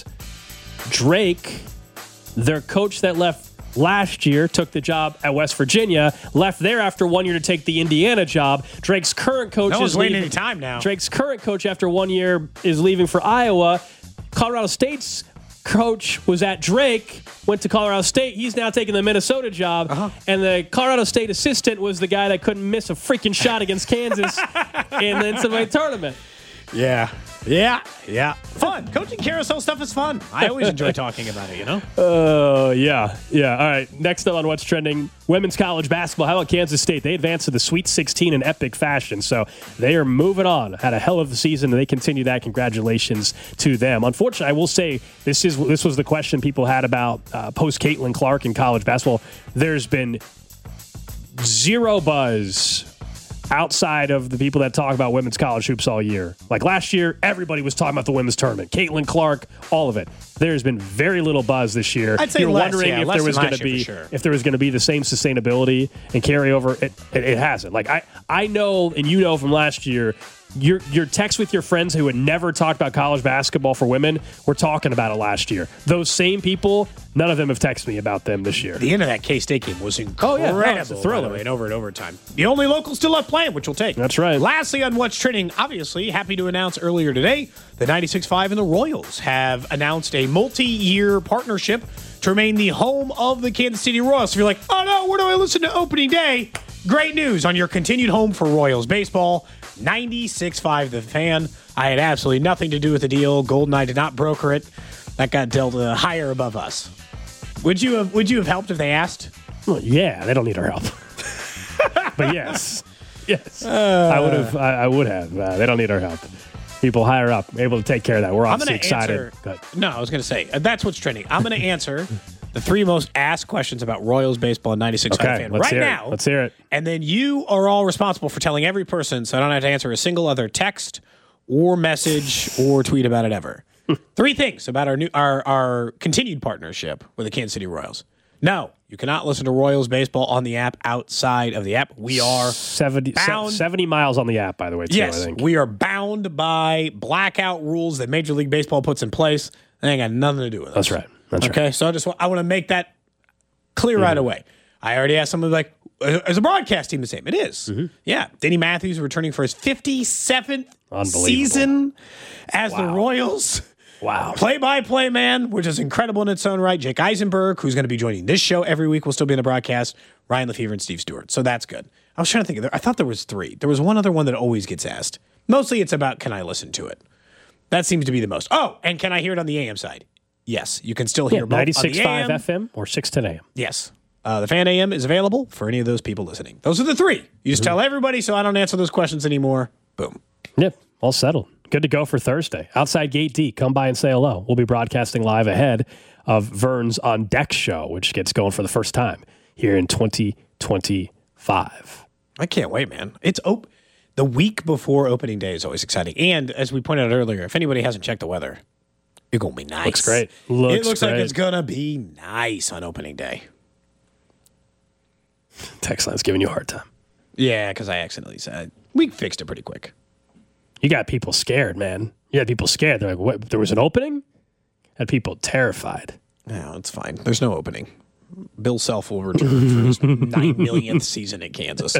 Speaker 4: Drake, their coach that left last year, took the job at West Virginia, left there after one year to take the Indiana job. Drake's current coach
Speaker 6: No
Speaker 4: is
Speaker 6: one's waiting
Speaker 4: leaving.
Speaker 6: any time now.
Speaker 4: Drake's current coach after one year is leaving for Iowa. Colorado State's coach was at Drake, went to Colorado State. He's now taking the Minnesota job.
Speaker 6: Uh-huh.
Speaker 4: And the Colorado State assistant was the guy that couldn't miss a freaking shot against Kansas in the N C double A tournament.
Speaker 6: Yeah. Yeah. Yeah. Fun. Coaching carousel stuff is fun. I always enjoy talking about it, you know?
Speaker 4: Oh, uh, yeah. Yeah. All right. Next up on What's Trending, women's college basketball. How about Kansas State? They advanced to the Sweet sixteen in epic fashion. So they are moving on. Had a hell of a season, and they continue that. Congratulations to them. Unfortunately, I will say this is this was the question people had about uh, post Caitlin Clark in college basketball. There's been zero buzz outside of the people that talk about women's college hoops all year. Like last year, everybody was talking about the women's tournament. Caitlin Clark, all of it. There's been very little buzz this year.
Speaker 6: I'd say
Speaker 4: You're
Speaker 6: less,
Speaker 4: wondering
Speaker 6: yeah,
Speaker 4: if
Speaker 6: less
Speaker 4: there was
Speaker 6: than
Speaker 4: going
Speaker 6: last
Speaker 4: to
Speaker 6: year
Speaker 4: be
Speaker 6: for sure.
Speaker 4: if there was going to be the same sustainability and carryover. It, it, it hasn't. Like I, I know, and you know from last year, your your text with your friends who had never talked about college basketball for women were talking about it last year. Those same people, none of them have texted me about them this year.
Speaker 6: The end of that K-State game was incredible.
Speaker 4: Oh, yeah. No, it's a thriller.
Speaker 6: By the way, and over and overtime. The only local still left playing, which we'll take.
Speaker 4: That's right.
Speaker 6: Lastly, on What's Trending, obviously, happy to announce earlier today, the ninety-six point five and the Royals have announced a multi-year partnership to remain the home of the Kansas City Royals. So you're like, oh no, where do I listen to opening day? Great news on your continued home for Royals baseball. ninety-six point five The Fan. I had absolutely nothing to do with the deal. GoldenEye did not broker it. That got dealt uh, higher above us. Would you have Would you have helped if they asked?
Speaker 4: Well, yeah, they don't need our help. But yes, yes, uh, I would have. I, I would have. Uh, they don't need our help. People higher up able to take care of that. We're obviously excited.
Speaker 6: Answer, no, I was going to say uh, that's what's trending. I'm going to answer the three most asked questions about Royals baseball in ninety-six point five
Speaker 4: okay,
Speaker 6: Fan
Speaker 4: let's
Speaker 6: right
Speaker 4: hear
Speaker 6: now.
Speaker 4: It. Let's hear it.
Speaker 6: And then you are all responsible for telling every person, so I don't have to answer a single other text or message or tweet about it ever. Three things about our new our our continued partnership with the Kansas City Royals. No, you cannot listen to Royals baseball on the app outside of the app. We are
Speaker 4: seventy,
Speaker 6: bound.
Speaker 4: seventy miles on the app, by the way, too,
Speaker 6: yes,
Speaker 4: I think.
Speaker 6: We are bound by blackout rules that Major League Baseball puts in place. They ain't got nothing to do with us.
Speaker 4: That's right. That's
Speaker 6: okay,
Speaker 4: right.
Speaker 6: so I just want, I want to make that clear mm-hmm. right away. I already asked someone like, is a broadcast team the same? It is. Mm-hmm. Yeah. Denny Matthews returning for his fifty-seventh season as wow. the Royals.
Speaker 4: Wow.
Speaker 6: Play-by-play man, which is incredible in its own right. Jake Eisenberg, who's going to be joining this show every week, will still be in the broadcast. Ryan Lefevre and Steve Stewart. So that's good. I was trying to think. Of, I thought there was three. There was one other one that always gets asked. Mostly it's about, can I listen to it? That seems to be the most. Oh, and can I hear it on the A M side? Yes, you can still hear
Speaker 4: yeah,
Speaker 6: both
Speaker 4: ninety-six point five
Speaker 6: on the A M.
Speaker 4: F M or six ten A M.
Speaker 6: Yes. Uh, the Fan A M is available for any of those people listening. Those are the three. You just mm-hmm. tell everybody so I don't answer those questions anymore. Boom.
Speaker 4: Yep, all settled. Good to go for Thursday. Outside Gate D, come by and say hello. We'll be broadcasting live ahead of Vern's On Deck show, which gets going for the first time here in twenty twenty-five.
Speaker 6: I can't wait, man. It's op- the week before opening day is always exciting. And as we pointed out earlier, if anybody hasn't checked the weather, it's going to be nice.
Speaker 4: Looks great. Looks
Speaker 6: it looks
Speaker 4: great.
Speaker 6: like it's going to be nice on opening day.
Speaker 4: Text line's giving you a hard time.
Speaker 6: Yeah, because I accidentally said we fixed it pretty quick.
Speaker 4: You got people scared, man. You had people scared. They're like, what? There was an opening? Had people terrified.
Speaker 6: No, it's fine. There's no opening. Bill Self will return for his nine millionth season at Kansas.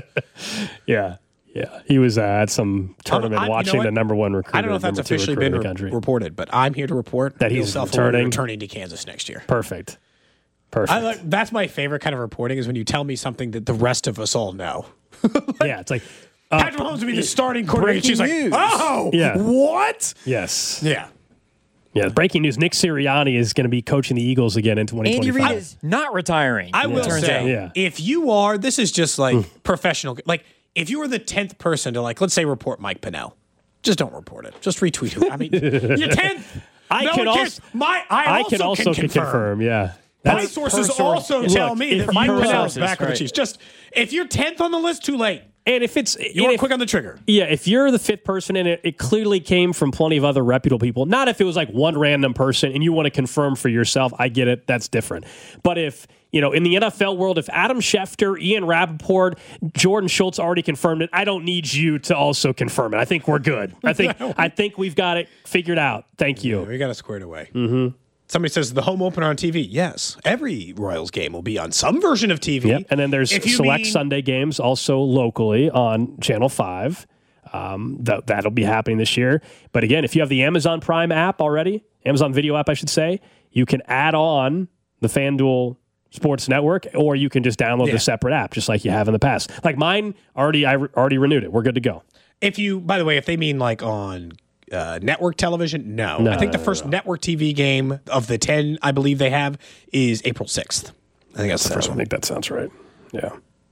Speaker 4: Yeah. Yeah. He was uh, at some tournament
Speaker 6: I'm,
Speaker 4: watching
Speaker 6: you know
Speaker 4: the number one recruiter.
Speaker 6: I don't know if that's officially been re- reported, but I'm here to report
Speaker 4: that
Speaker 6: Bill
Speaker 4: he's
Speaker 6: Self
Speaker 4: returning.
Speaker 6: will be returning to Kansas next year.
Speaker 4: Perfect. Perfect.
Speaker 6: I like, that's my favorite kind of reporting is when you tell me something that the rest of us all know.
Speaker 4: Like, yeah, it's like,
Speaker 6: Uh, Patrick Mahomes would be the starting quarterback. She's like,
Speaker 4: news.
Speaker 6: oh,
Speaker 4: yeah.
Speaker 6: what?
Speaker 4: Yes.
Speaker 6: Yeah.
Speaker 4: Yeah. Breaking news: Nick Sirianni is going to be coaching the Eagles again in twenty twenty-five.
Speaker 13: Andy Reid is not retiring.
Speaker 6: I will
Speaker 4: turns
Speaker 6: say,
Speaker 4: out. Yeah.
Speaker 6: if you are, this is just like professional. Like, if you were the tenth person to, like, let's say, report Mike Pinnell, just don't report it. Just retweet it. I mean, you're tenth.
Speaker 4: I
Speaker 6: no
Speaker 4: can
Speaker 6: one
Speaker 4: also.
Speaker 6: cares. My, I,
Speaker 4: I
Speaker 6: also
Speaker 4: can also
Speaker 6: can
Speaker 4: can
Speaker 6: confirm.
Speaker 4: confirm. Yeah.
Speaker 6: My
Speaker 4: That's
Speaker 6: sources
Speaker 4: per
Speaker 6: also
Speaker 4: source.
Speaker 6: tell
Speaker 4: Look,
Speaker 6: me
Speaker 4: if
Speaker 6: that Mike
Speaker 4: per
Speaker 6: Pinnell is
Speaker 4: sources,
Speaker 6: back on the
Speaker 13: right.
Speaker 6: Chiefs. Just if you're tenth on the list, too late.
Speaker 4: And if it's
Speaker 6: you want
Speaker 4: if,
Speaker 6: quick on the trigger.
Speaker 4: Yeah, if you're the fifth person in it, it clearly came from plenty of other reputable people. Not if it was like one random person and you want to confirm for yourself. I get it. That's different. But if, you know, in the N F L world, if Adam Schefter, Ian Rappaport, Jordan Schultz already confirmed it, I don't need you to also confirm it. I think we're good. I think I think we've got it figured out. Thank you.
Speaker 6: Yeah, we got it squared away.
Speaker 4: Mm-hmm.
Speaker 6: Somebody says the home opener on T V. Yes, every Royals game will be on some version of T V.
Speaker 4: Yep. And then there's select
Speaker 6: mean,
Speaker 4: Sunday games also locally on Channel five. Um, that, that'll be happening this year. But again, if you have the Amazon Prime app already, Amazon Video app, I should say, you can add on the FanDuel Sports Network, or you can just download
Speaker 6: yeah.
Speaker 4: the separate app, just like you have in the past. Like mine, already I re- already renewed it. We're good to go.
Speaker 6: If you, by the way, if they mean like on uh, network television, no.
Speaker 4: No,
Speaker 6: I think
Speaker 4: no,
Speaker 6: the first
Speaker 4: no.
Speaker 6: network T V game of the ten, I believe they have, is April sixth. I think that's the first
Speaker 4: I
Speaker 6: one.
Speaker 4: think that sounds right. Yeah.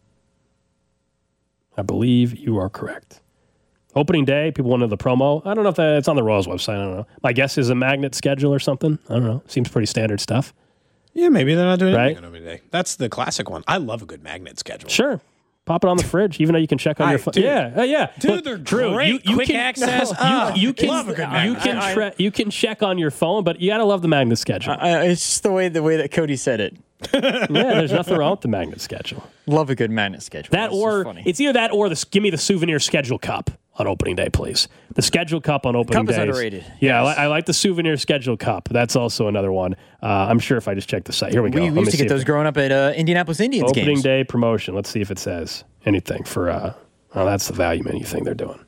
Speaker 4: I believe you are correct. Opening day, people wanted the promo. I don't know if that's on the Royals website. I don't know. My guess is a magnet schedule or something. I don't know. Seems pretty standard stuff.
Speaker 6: Yeah, maybe they're not doing
Speaker 4: Right?
Speaker 6: anything on opening day. That's the classic one. I love a good magnet schedule.
Speaker 4: Sure. Pop it on the fridge, even though you can check on
Speaker 6: I-
Speaker 4: your phone.
Speaker 6: dude.
Speaker 4: Yeah, uh, yeah.
Speaker 6: Dude,
Speaker 4: Look,
Speaker 6: they're
Speaker 4: Drew,
Speaker 6: great.
Speaker 4: You, you
Speaker 6: Quick
Speaker 4: can,
Speaker 6: access.
Speaker 4: No,
Speaker 6: Ah,
Speaker 4: you, you can,
Speaker 6: love a good
Speaker 4: you
Speaker 6: magnet.
Speaker 4: can,
Speaker 13: I-
Speaker 4: tre- you can check on your phone, but you got to love the magnet schedule.
Speaker 13: Uh, it's just the way the way that Cody said it.
Speaker 4: yeah, there's nothing wrong with the magnet schedule.
Speaker 13: Love a good magnet schedule.
Speaker 4: That
Speaker 13: It's just
Speaker 4: or
Speaker 13: funny.
Speaker 4: it's either that or the give me the souvenir schedule cup on opening day, please. The schedule cup on opening
Speaker 13: Cup is
Speaker 4: day.
Speaker 13: underrated.
Speaker 4: Yeah,
Speaker 13: Yes.
Speaker 4: I, I like the souvenir schedule cup. That's also another one. Uh, I'm sure if I just check the site. Here we go.
Speaker 13: We,
Speaker 4: Let
Speaker 13: we
Speaker 4: me
Speaker 13: used to
Speaker 4: see
Speaker 13: get
Speaker 4: if
Speaker 13: those
Speaker 4: it-
Speaker 13: growing up at uh, Indianapolis Indians
Speaker 4: Opening
Speaker 13: games.
Speaker 4: day promotion. Let's see if it says anything for. Uh, oh, that's the value menu thing they're doing.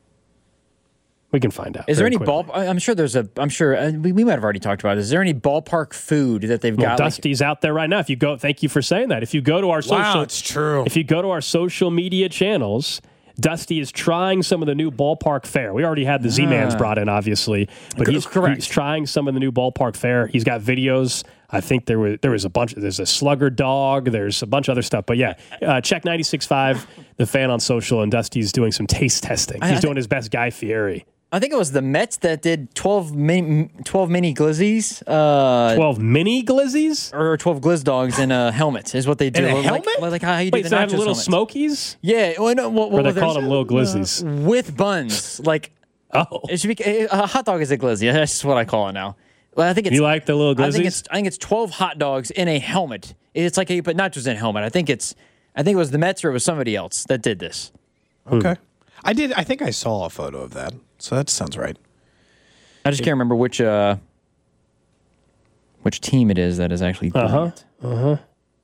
Speaker 4: We can find out.
Speaker 13: Is there
Speaker 4: very
Speaker 13: any
Speaker 4: quickly.
Speaker 13: ball? I- I'm sure there's a. I'm sure uh, we, we might have already talked about it. Is there any ballpark food that they've
Speaker 4: Well,
Speaker 13: got? like-
Speaker 4: Dusty's out there right now. If you go, thank you for saying that. If you go to our
Speaker 6: Wow,
Speaker 4: social,
Speaker 6: it's true.
Speaker 4: If you go to our social media channels, Dusty is trying some of the new ballpark fare. We already had the Z-Mans
Speaker 13: Ah.
Speaker 4: brought in, obviously, but he's
Speaker 13: correct.
Speaker 4: He's trying some of the new ballpark fare. He's got videos. I think there was there was a bunch. There's a slugger dog. There's a bunch of other stuff. But yeah, uh, check ninety-six point five, the fan on social, and Dusty's doing some taste testing.
Speaker 13: I-
Speaker 4: He's
Speaker 13: I
Speaker 4: doing his best Guy Fieri.
Speaker 13: I think it was the Mets that did twelve mini, twelve mini glizzies. Uh,
Speaker 4: twelve mini glizzies?
Speaker 13: Or twelve glizz dogs in a helmet is what they do.
Speaker 6: In a
Speaker 13: like,
Speaker 6: helmet?
Speaker 13: Like, like how you do
Speaker 4: Wait,
Speaker 13: the
Speaker 4: so they have
Speaker 13: nachos
Speaker 4: little
Speaker 13: helmets.
Speaker 4: smokies?
Speaker 13: Yeah. Well, no, well,
Speaker 4: Or they
Speaker 13: well,
Speaker 4: call
Speaker 13: there's-
Speaker 4: them little glizzies?
Speaker 13: with buns. Like,
Speaker 4: oh,
Speaker 13: it should be a hot dog is a glizzy. That's just what I call it now. Well, I think it's
Speaker 4: You like the little
Speaker 13: I think
Speaker 4: glizzies?
Speaker 13: it's I think it's twelve hot dogs in a helmet. It's like a but not just in a helmet. I think it's I think it was the Mets or it was somebody else that did this.
Speaker 6: Okay. I did. I think I saw a photo of that. So that sounds right.
Speaker 13: I just can't remember which uh which team it is that is actually doing
Speaker 4: Uh-huh.
Speaker 13: it.
Speaker 4: Uh-huh.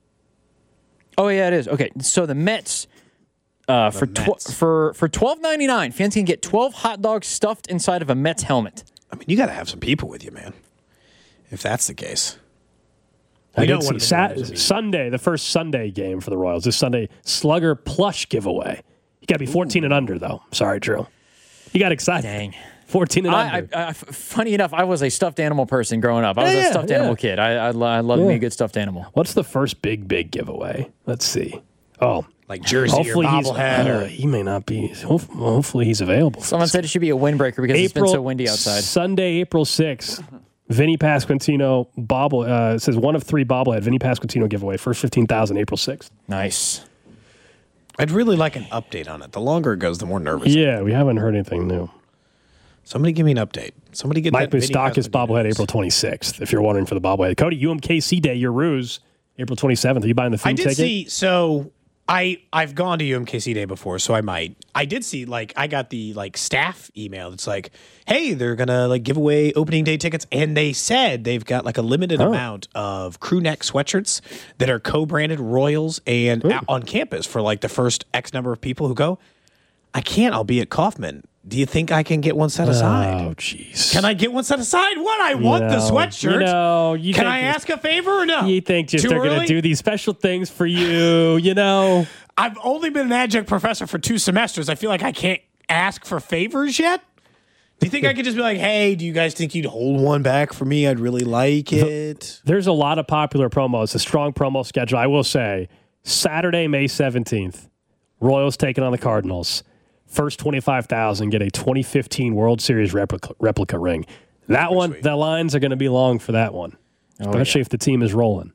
Speaker 13: Oh yeah, it is. Okay, so the Mets uh, for tw- for for twelve ninety nine, fans can get twelve hot dogs stuffed inside of a Mets helmet.
Speaker 6: I mean, you got to have some people with you, man. If that's the case.
Speaker 4: I
Speaker 6: We
Speaker 4: did
Speaker 6: don't
Speaker 4: see
Speaker 6: want to
Speaker 4: Sat-
Speaker 6: be-
Speaker 4: Sunday, the first Sunday game for the Royals. This Sunday, Slugger plush giveaway. You got to be fourteen and under, though. Sorry, Drew. You got excited.
Speaker 13: Dang.
Speaker 4: fourteen and
Speaker 13: I, I,
Speaker 4: under.
Speaker 13: I, f- funny enough, I was a stuffed animal person growing up. I was
Speaker 4: Yeah,
Speaker 13: a
Speaker 4: yeah,
Speaker 13: stuffed
Speaker 4: yeah.
Speaker 13: animal kid. I I, lo- I love
Speaker 4: Yeah.
Speaker 13: me a good stuffed animal.
Speaker 4: What's the first big, big giveaway? Let's see. Oh,
Speaker 6: Like jersey or
Speaker 4: hopefully he's.
Speaker 6: bobblehead
Speaker 4: uh,
Speaker 6: or
Speaker 4: he may not be. hope- Hopefully he's available.
Speaker 13: Someone said it should be a windbreaker because it's been so windy outside.
Speaker 4: Sunday, April sixth. Vinny Pasquantino bobble uh, it says one of three bobblehead. Vinny Pasquantino giveaway. First fifteen thousand, April sixth.
Speaker 13: Nice.
Speaker 6: I'd really like an update on it. The longer it goes, the more nervous.
Speaker 4: Yeah, we haven't heard anything new.
Speaker 6: Somebody give me an update. Somebody get
Speaker 4: Mike
Speaker 6: that Vinny
Speaker 4: Moustakas
Speaker 6: Pasquantino.
Speaker 4: bobblehead April twenty-sixth, if you're wondering for the bobblehead. Cody, U M K C Day, your ruse, April twenty-seventh. Are you buying the food
Speaker 6: I did
Speaker 4: ticket?
Speaker 6: see. So I I've gone to U M K C Day before, so I might. I did see like I got the like staff email. It's like, hey, they're gonna like give away opening day tickets, and they said they've got like a limited
Speaker 4: Oh.
Speaker 6: amount of crew neck sweatshirts that are co-branded Royals and out on campus for like the first X number of people who go. I can't. I'll be at Kaufman. Do you think I can get one set aside?
Speaker 4: Oh, jeez.
Speaker 6: Can I get one set aside? What? I want the
Speaker 4: know,
Speaker 6: sweatshirt.
Speaker 4: you know, you
Speaker 6: can
Speaker 4: think-
Speaker 6: I ask a favor or no?
Speaker 4: You think just
Speaker 6: Too
Speaker 4: they're going
Speaker 6: early?
Speaker 4: to do these special things for you, you know?
Speaker 6: I've only been an adjunct professor for two semesters. I feel like I can't ask for favors yet. Do you think I could just be like, hey, do you guys think you'd hold one back for me? I'd really like it.
Speaker 4: There's a lot of popular promos, a strong promo schedule. I will say, Saturday, May seventeenth, Royals taking on the Cardinals. First twenty-five thousand get a twenty fifteen World Series replica, replica ring. That one, the lines are going to be long for that one, especially if the team is rolling.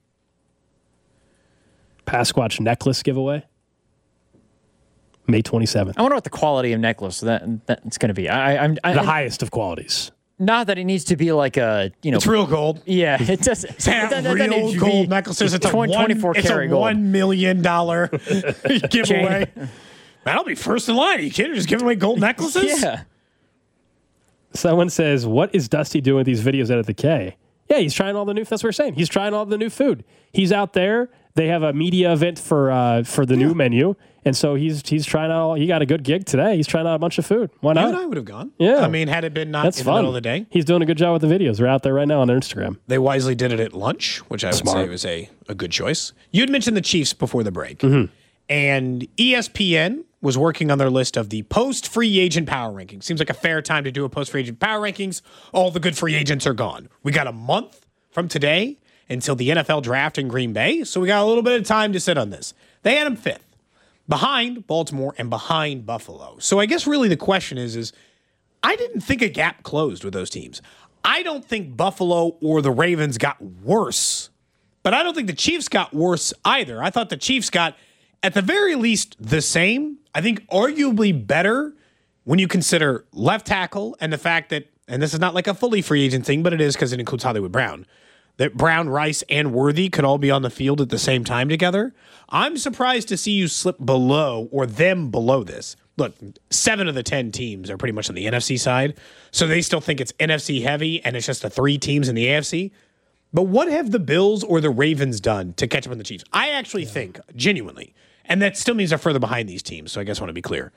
Speaker 4: Pasquatch necklace giveaway, May twenty-seventh.
Speaker 13: I wonder what the quality of necklace that that's going to be. I, I, I'm I,
Speaker 4: The highest of qualities.
Speaker 13: Not that it needs to be like a you know.
Speaker 6: It's real gold.
Speaker 13: Yeah, it does. It
Speaker 6: It's have
Speaker 13: doesn't- it doesn't need
Speaker 6: real
Speaker 13: to
Speaker 6: gold
Speaker 13: be
Speaker 6: necklaces. It's a
Speaker 13: twenty-
Speaker 6: one,
Speaker 13: twenty-four
Speaker 6: it's
Speaker 13: karat
Speaker 6: a
Speaker 13: gold.
Speaker 6: one million dollar giveaway. Man, I'll be first in line. Are you kidding? Just giving away gold necklaces?
Speaker 13: Yeah.
Speaker 4: Someone says, what is Dusty doing with these videos out at the K? Yeah, he's trying all the new, that's what we're saying. He's trying all the new food. He's out there. They have a media event for uh, for the new menu. And so he's he's trying out, he got a good gig today. He's trying out a bunch of food. Why
Speaker 6: You
Speaker 4: not?
Speaker 6: and I would have gone.
Speaker 4: Yeah.
Speaker 6: I mean, had it been not
Speaker 4: That's
Speaker 6: in
Speaker 4: fun.
Speaker 6: the middle of the day.
Speaker 4: He's doing a good job with the videos. They're out there right now on their Instagram.
Speaker 6: They wisely did it at lunch, which I would
Speaker 4: Smart.
Speaker 6: say was a, a good choice. You'd mentioned the Chiefs before the break.
Speaker 4: Mm-hmm.
Speaker 6: And E S P N was working on their list of the post-free agent power rankings. Seems like a fair time to do a post-free agent power rankings. All the good free agents are gone. We got a month from today until the N F L draft in Green Bay, so we got a little bit of time to sit on this. They had them fifth, behind Baltimore and behind Buffalo. So I guess really the question is, is I didn't think a gap closed with those teams. I don't think Buffalo or the Ravens got worse, but I don't think the Chiefs got worse either. I thought the Chiefs got, at the very least, the same. I think arguably better when you consider left tackle and the fact that, and this is not like a fully free agent thing, but it is because it includes Hollywood Brown. that Brown, Rice, and Worthy could all be on the field at the same time together. I'm surprised to see you slip below or them below this. Look, seven of the ten teams are pretty much on the N F C side, so they still think it's N F C heavy and it's just the three teams in the A F C. But what have the Bills or the Ravens done to catch up on the Chiefs? I actually yeah. think, genuinely, and that still means they're further behind these teams, so I guess I want to be clear.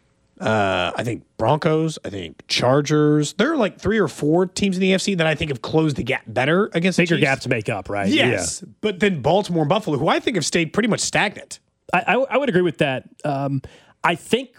Speaker 6: Uh, I think Broncos, I think Chargers. There are like three or four teams in the A F C that I think have closed the gap better against
Speaker 4: Bigger
Speaker 6: the Chiefs.
Speaker 4: gap to make up, right?
Speaker 6: Yes, yeah. But then Baltimore and Buffalo, who I think have stayed pretty much stagnant.
Speaker 4: I, I, I would agree with that. Um, I think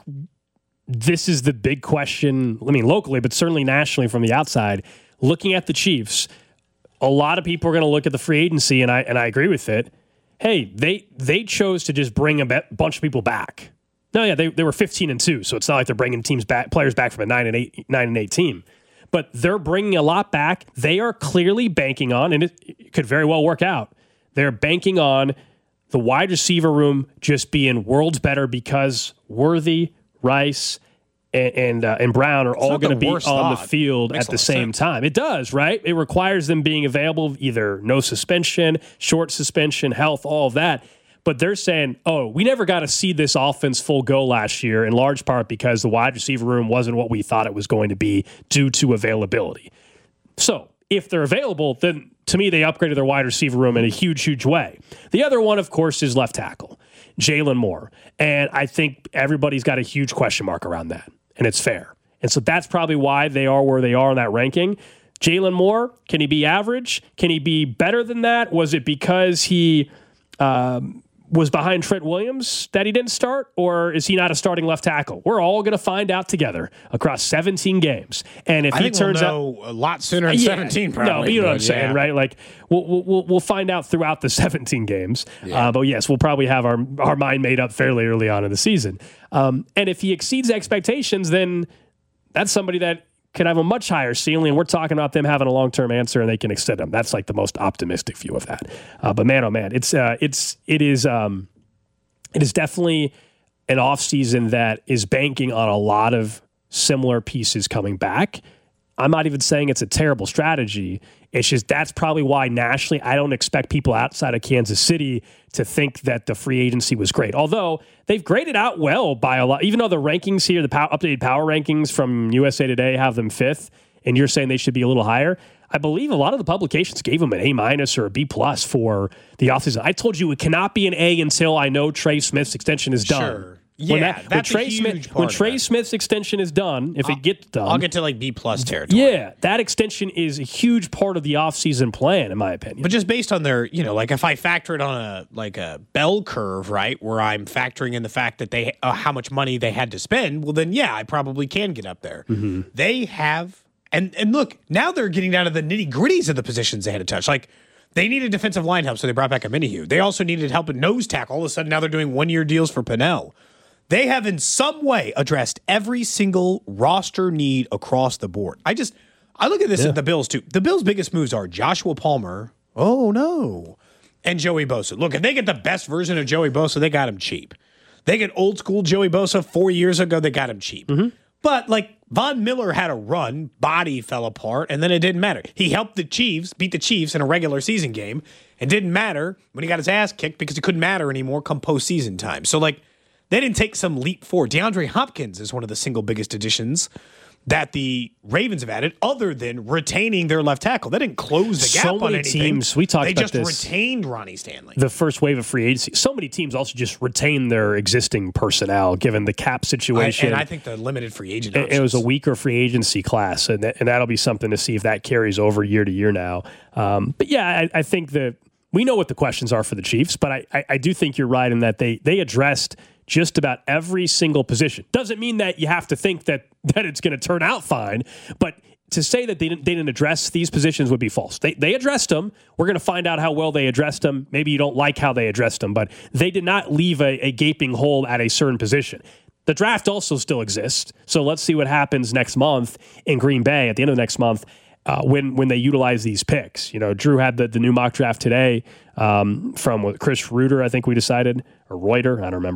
Speaker 4: this is the big question, I mean, locally, but certainly nationally from the outside. Looking at the Chiefs, a lot of people are going to look at the free agency, and I and I agree with it. Hey, they they chose to just bring a be- bunch of people back. No, yeah, they they were fifteen and two, so it's not like they're bringing teams back, players back from a nine and eight, nine and eight team. But they're bringing a lot back. They are clearly banking on, and it, it could very well work out. They're banking on the wide receiver room just being worlds better because Worthy, Rice, and and, uh, and Brown are it's all going to be on thought. the field at the same sense. time. It does, right? It requires them being available, either no suspension, short suspension, health, all of that. But they're saying, oh, we never got to see this offense full go last year, in large part because the wide receiver room wasn't what we thought it was going to be due to availability. So if they're available, then to me, they upgraded their wide receiver room in a huge, huge way. The other one, of course, is left tackle, Jalen Moore. And I think everybody's got a huge question mark around that, and it's fair. And so that's probably why they are where they are in that ranking. Jalen Moore, can he be average? Can he be better than that? Was it because he um, was behind Trent Williams that he didn't start, or is he not a starting left tackle? We're all going to find out together across seventeen games. And if
Speaker 6: I
Speaker 4: he
Speaker 6: think
Speaker 4: turns
Speaker 6: we'll know
Speaker 4: out
Speaker 6: a lot sooner than
Speaker 4: yeah,
Speaker 6: seventeen, probably.
Speaker 4: No, you know what I'm
Speaker 6: yeah.
Speaker 4: saying, right? Like we'll we'll we'll find out throughout the seventeen games.
Speaker 6: Yeah.
Speaker 4: Uh, but yes, we'll probably have our our mind made up fairly early on in the season. Um, and if he exceeds expectations, then that's somebody that can have a much higher ceiling. And we're talking about them having a long-term answer and they can extend them. That's like the most optimistic view of that. Uh, but man, oh man, it's uh, it's it is um, it is definitely an offseason that is banking on a lot of similar pieces coming back. I'm not even saying it's a terrible strategy. It's just that's probably why nationally I don't expect people outside of Kansas City to think that the free agency was great. Although they've graded out well by a lot, even though the rankings here, the pow- updated power rankings from U S A Today have them fifth, and you're saying they should be a little higher. I believe a lot of the publications gave them an A minus or a B plus for the offseason. I told you it cannot be an A until I know Trey Smith's extension is done.
Speaker 6: Sure. Yeah,
Speaker 4: when that,
Speaker 6: that's
Speaker 4: when Trey
Speaker 6: a huge
Speaker 4: Smith,
Speaker 6: part
Speaker 4: when
Speaker 6: of
Speaker 4: Trey
Speaker 6: that.
Speaker 4: Smith's extension is done, if
Speaker 6: I'll,
Speaker 4: it gets done,
Speaker 6: I'll get to like B plus territory.
Speaker 4: Yeah, that extension is a huge part of the offseason plan, in my opinion.
Speaker 6: But just based on their, you know, like if I factor it on a like a bell curve, right, where I'm factoring in the fact that they uh, how much money they had to spend, well, then yeah, I probably can get up there.
Speaker 4: Mm-hmm.
Speaker 6: They have, and and look, now they're getting down to the nitty gritties of the positions they had to touch, like. They needed defensive line help, so they brought back a Minihue. They also needed help at nose tackle. All of a sudden, now they're doing one-year deals for Pinnell. They have in some way addressed every single roster need across the board. I just, I look at this
Speaker 4: Yeah.
Speaker 6: at the Bills too. The Bills' biggest moves are Joshua Palmer, oh no, and Joey Bosa. Look, if they get the best version of Joey Bosa, they got him cheap. They get old school Joey Bosa four years ago, they got him cheap.
Speaker 4: Mm-hmm.
Speaker 6: But like Von Miller had a run, body fell apart, and then it didn't matter. He helped the Chiefs beat the Chiefs in a regular season game. It didn't matter when he got his ass kicked because it couldn't matter anymore come postseason time. So like they didn't take some leap forward. DeAndre Hopkins is one of the single biggest additions that the Ravens have added, other than retaining their left tackle. They didn't close the gap
Speaker 4: so
Speaker 6: on
Speaker 4: many
Speaker 6: anything.
Speaker 4: teams, we talked
Speaker 6: they
Speaker 4: about
Speaker 6: just
Speaker 4: this.
Speaker 6: retained Ronnie Stanley.
Speaker 4: The first wave of free agency. So many teams also just retain their existing personnel, given the cap situation.
Speaker 6: I, and I think the limited free agent
Speaker 4: it,
Speaker 6: options.
Speaker 4: it was a weaker free agency class, and, that, and that'll be something to see if that carries over year to year now. Um, but yeah, I, I think that we know what the questions are for the Chiefs, but I, I, I do think you're right in that they they addressed just about every single position. Doesn't mean that you have to think that that it's going to turn out fine, but to say that they didn't, they didn't address these positions would be false. They they addressed them. We're going to find out how well they addressed them. Maybe you don't like how they addressed them, but they did not leave a, a gaping hole at a certain position. The draft also still exists, so let's see what happens next month in Green Bay at the end of next month uh, when when they utilize these picks. You know, Drew had the, the new mock draft today um, from what, Chris Reuter, I think we decided, or Reuter, I don't remember.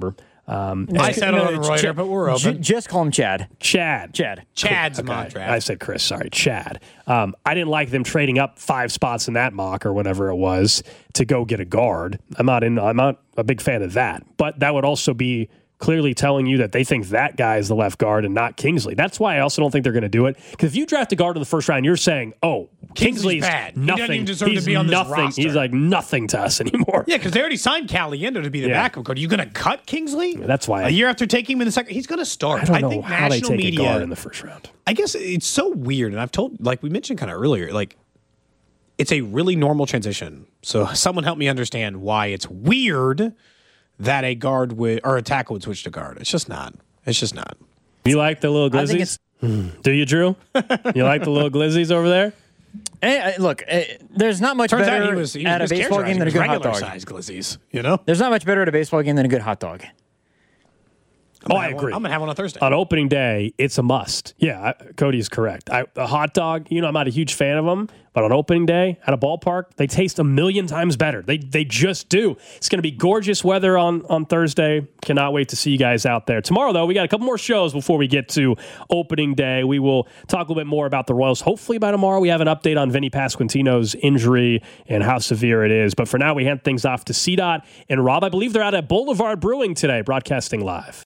Speaker 6: Um, I settled on Reuter,
Speaker 13: Ch-
Speaker 6: but we're open.
Speaker 13: J- just call him Chad.
Speaker 4: Chad.
Speaker 13: Chad.
Speaker 6: Chad's
Speaker 4: okay.
Speaker 6: mock draft.
Speaker 4: I said Chris. Sorry, Chad. Um, I didn't like them trading up five spots in that mock or whatever it was to go get a guard. I'm not in. I'm not a big fan of that. But that would also be clearly telling you that they think that guy is the left guard and not Kingsley. That's why I also don't think they're going to do it. Because if you draft a guard in the first round, you're saying, "Oh,
Speaker 6: Kingsley's
Speaker 4: Kingsley's
Speaker 6: bad.
Speaker 4: nothing.
Speaker 6: He doesn't even deserve
Speaker 4: He's
Speaker 6: to be on this
Speaker 4: nothing.
Speaker 6: roster."
Speaker 4: He's like nothing to us anymore."
Speaker 6: Yeah, because they already signed Caliendo to be the
Speaker 4: Yeah.
Speaker 6: backup guard. Are you going to cut Kingsley?
Speaker 4: That's why
Speaker 6: a
Speaker 4: I-
Speaker 6: year after taking him in the second, he's going to start.
Speaker 4: I don't know
Speaker 6: think
Speaker 4: how they
Speaker 6: national
Speaker 4: take
Speaker 6: media,
Speaker 4: a guard in the first round.
Speaker 6: I guess it's so weird, and I've told, like we mentioned kind of earlier, like it's a really normal transition. So someone help me understand why it's weird that a guard would or a tackle would switch to guard. It's just not. It's just not.
Speaker 4: You like the little
Speaker 13: I think
Speaker 4: glizzies? Hmm. Do you, Drew? You like the little glizzies over there?
Speaker 13: Hey, uh, look, uh, there's not much
Speaker 6: Turns
Speaker 13: better
Speaker 6: out he was, he
Speaker 13: at a
Speaker 6: was
Speaker 13: baseball game than a good hot
Speaker 6: regular
Speaker 13: dog.
Speaker 6: size glizzies, you know?
Speaker 13: There's not much better at a baseball game than a good hot dog.
Speaker 4: Oh, I agree.
Speaker 6: One, I'm going to have one on Thursday.
Speaker 4: On opening day, it's a must. Yeah, I, Cody is correct. I, a hot dog, you know, I'm not a huge fan of them, but on opening day at a ballpark, they taste a million times better. They they just do. It's going to be gorgeous weather on, on Thursday. Cannot wait to see you guys out there. Tomorrow, though, we got a couple more shows before we get to opening day. We will talk a little bit more about the Royals. Hopefully by tomorrow, we have an update on Vinny Pasquantino's injury and how severe it is. But for now, we hand things off to C-Dot and Rob. I believe they're out at Boulevard Brewing today, broadcasting live.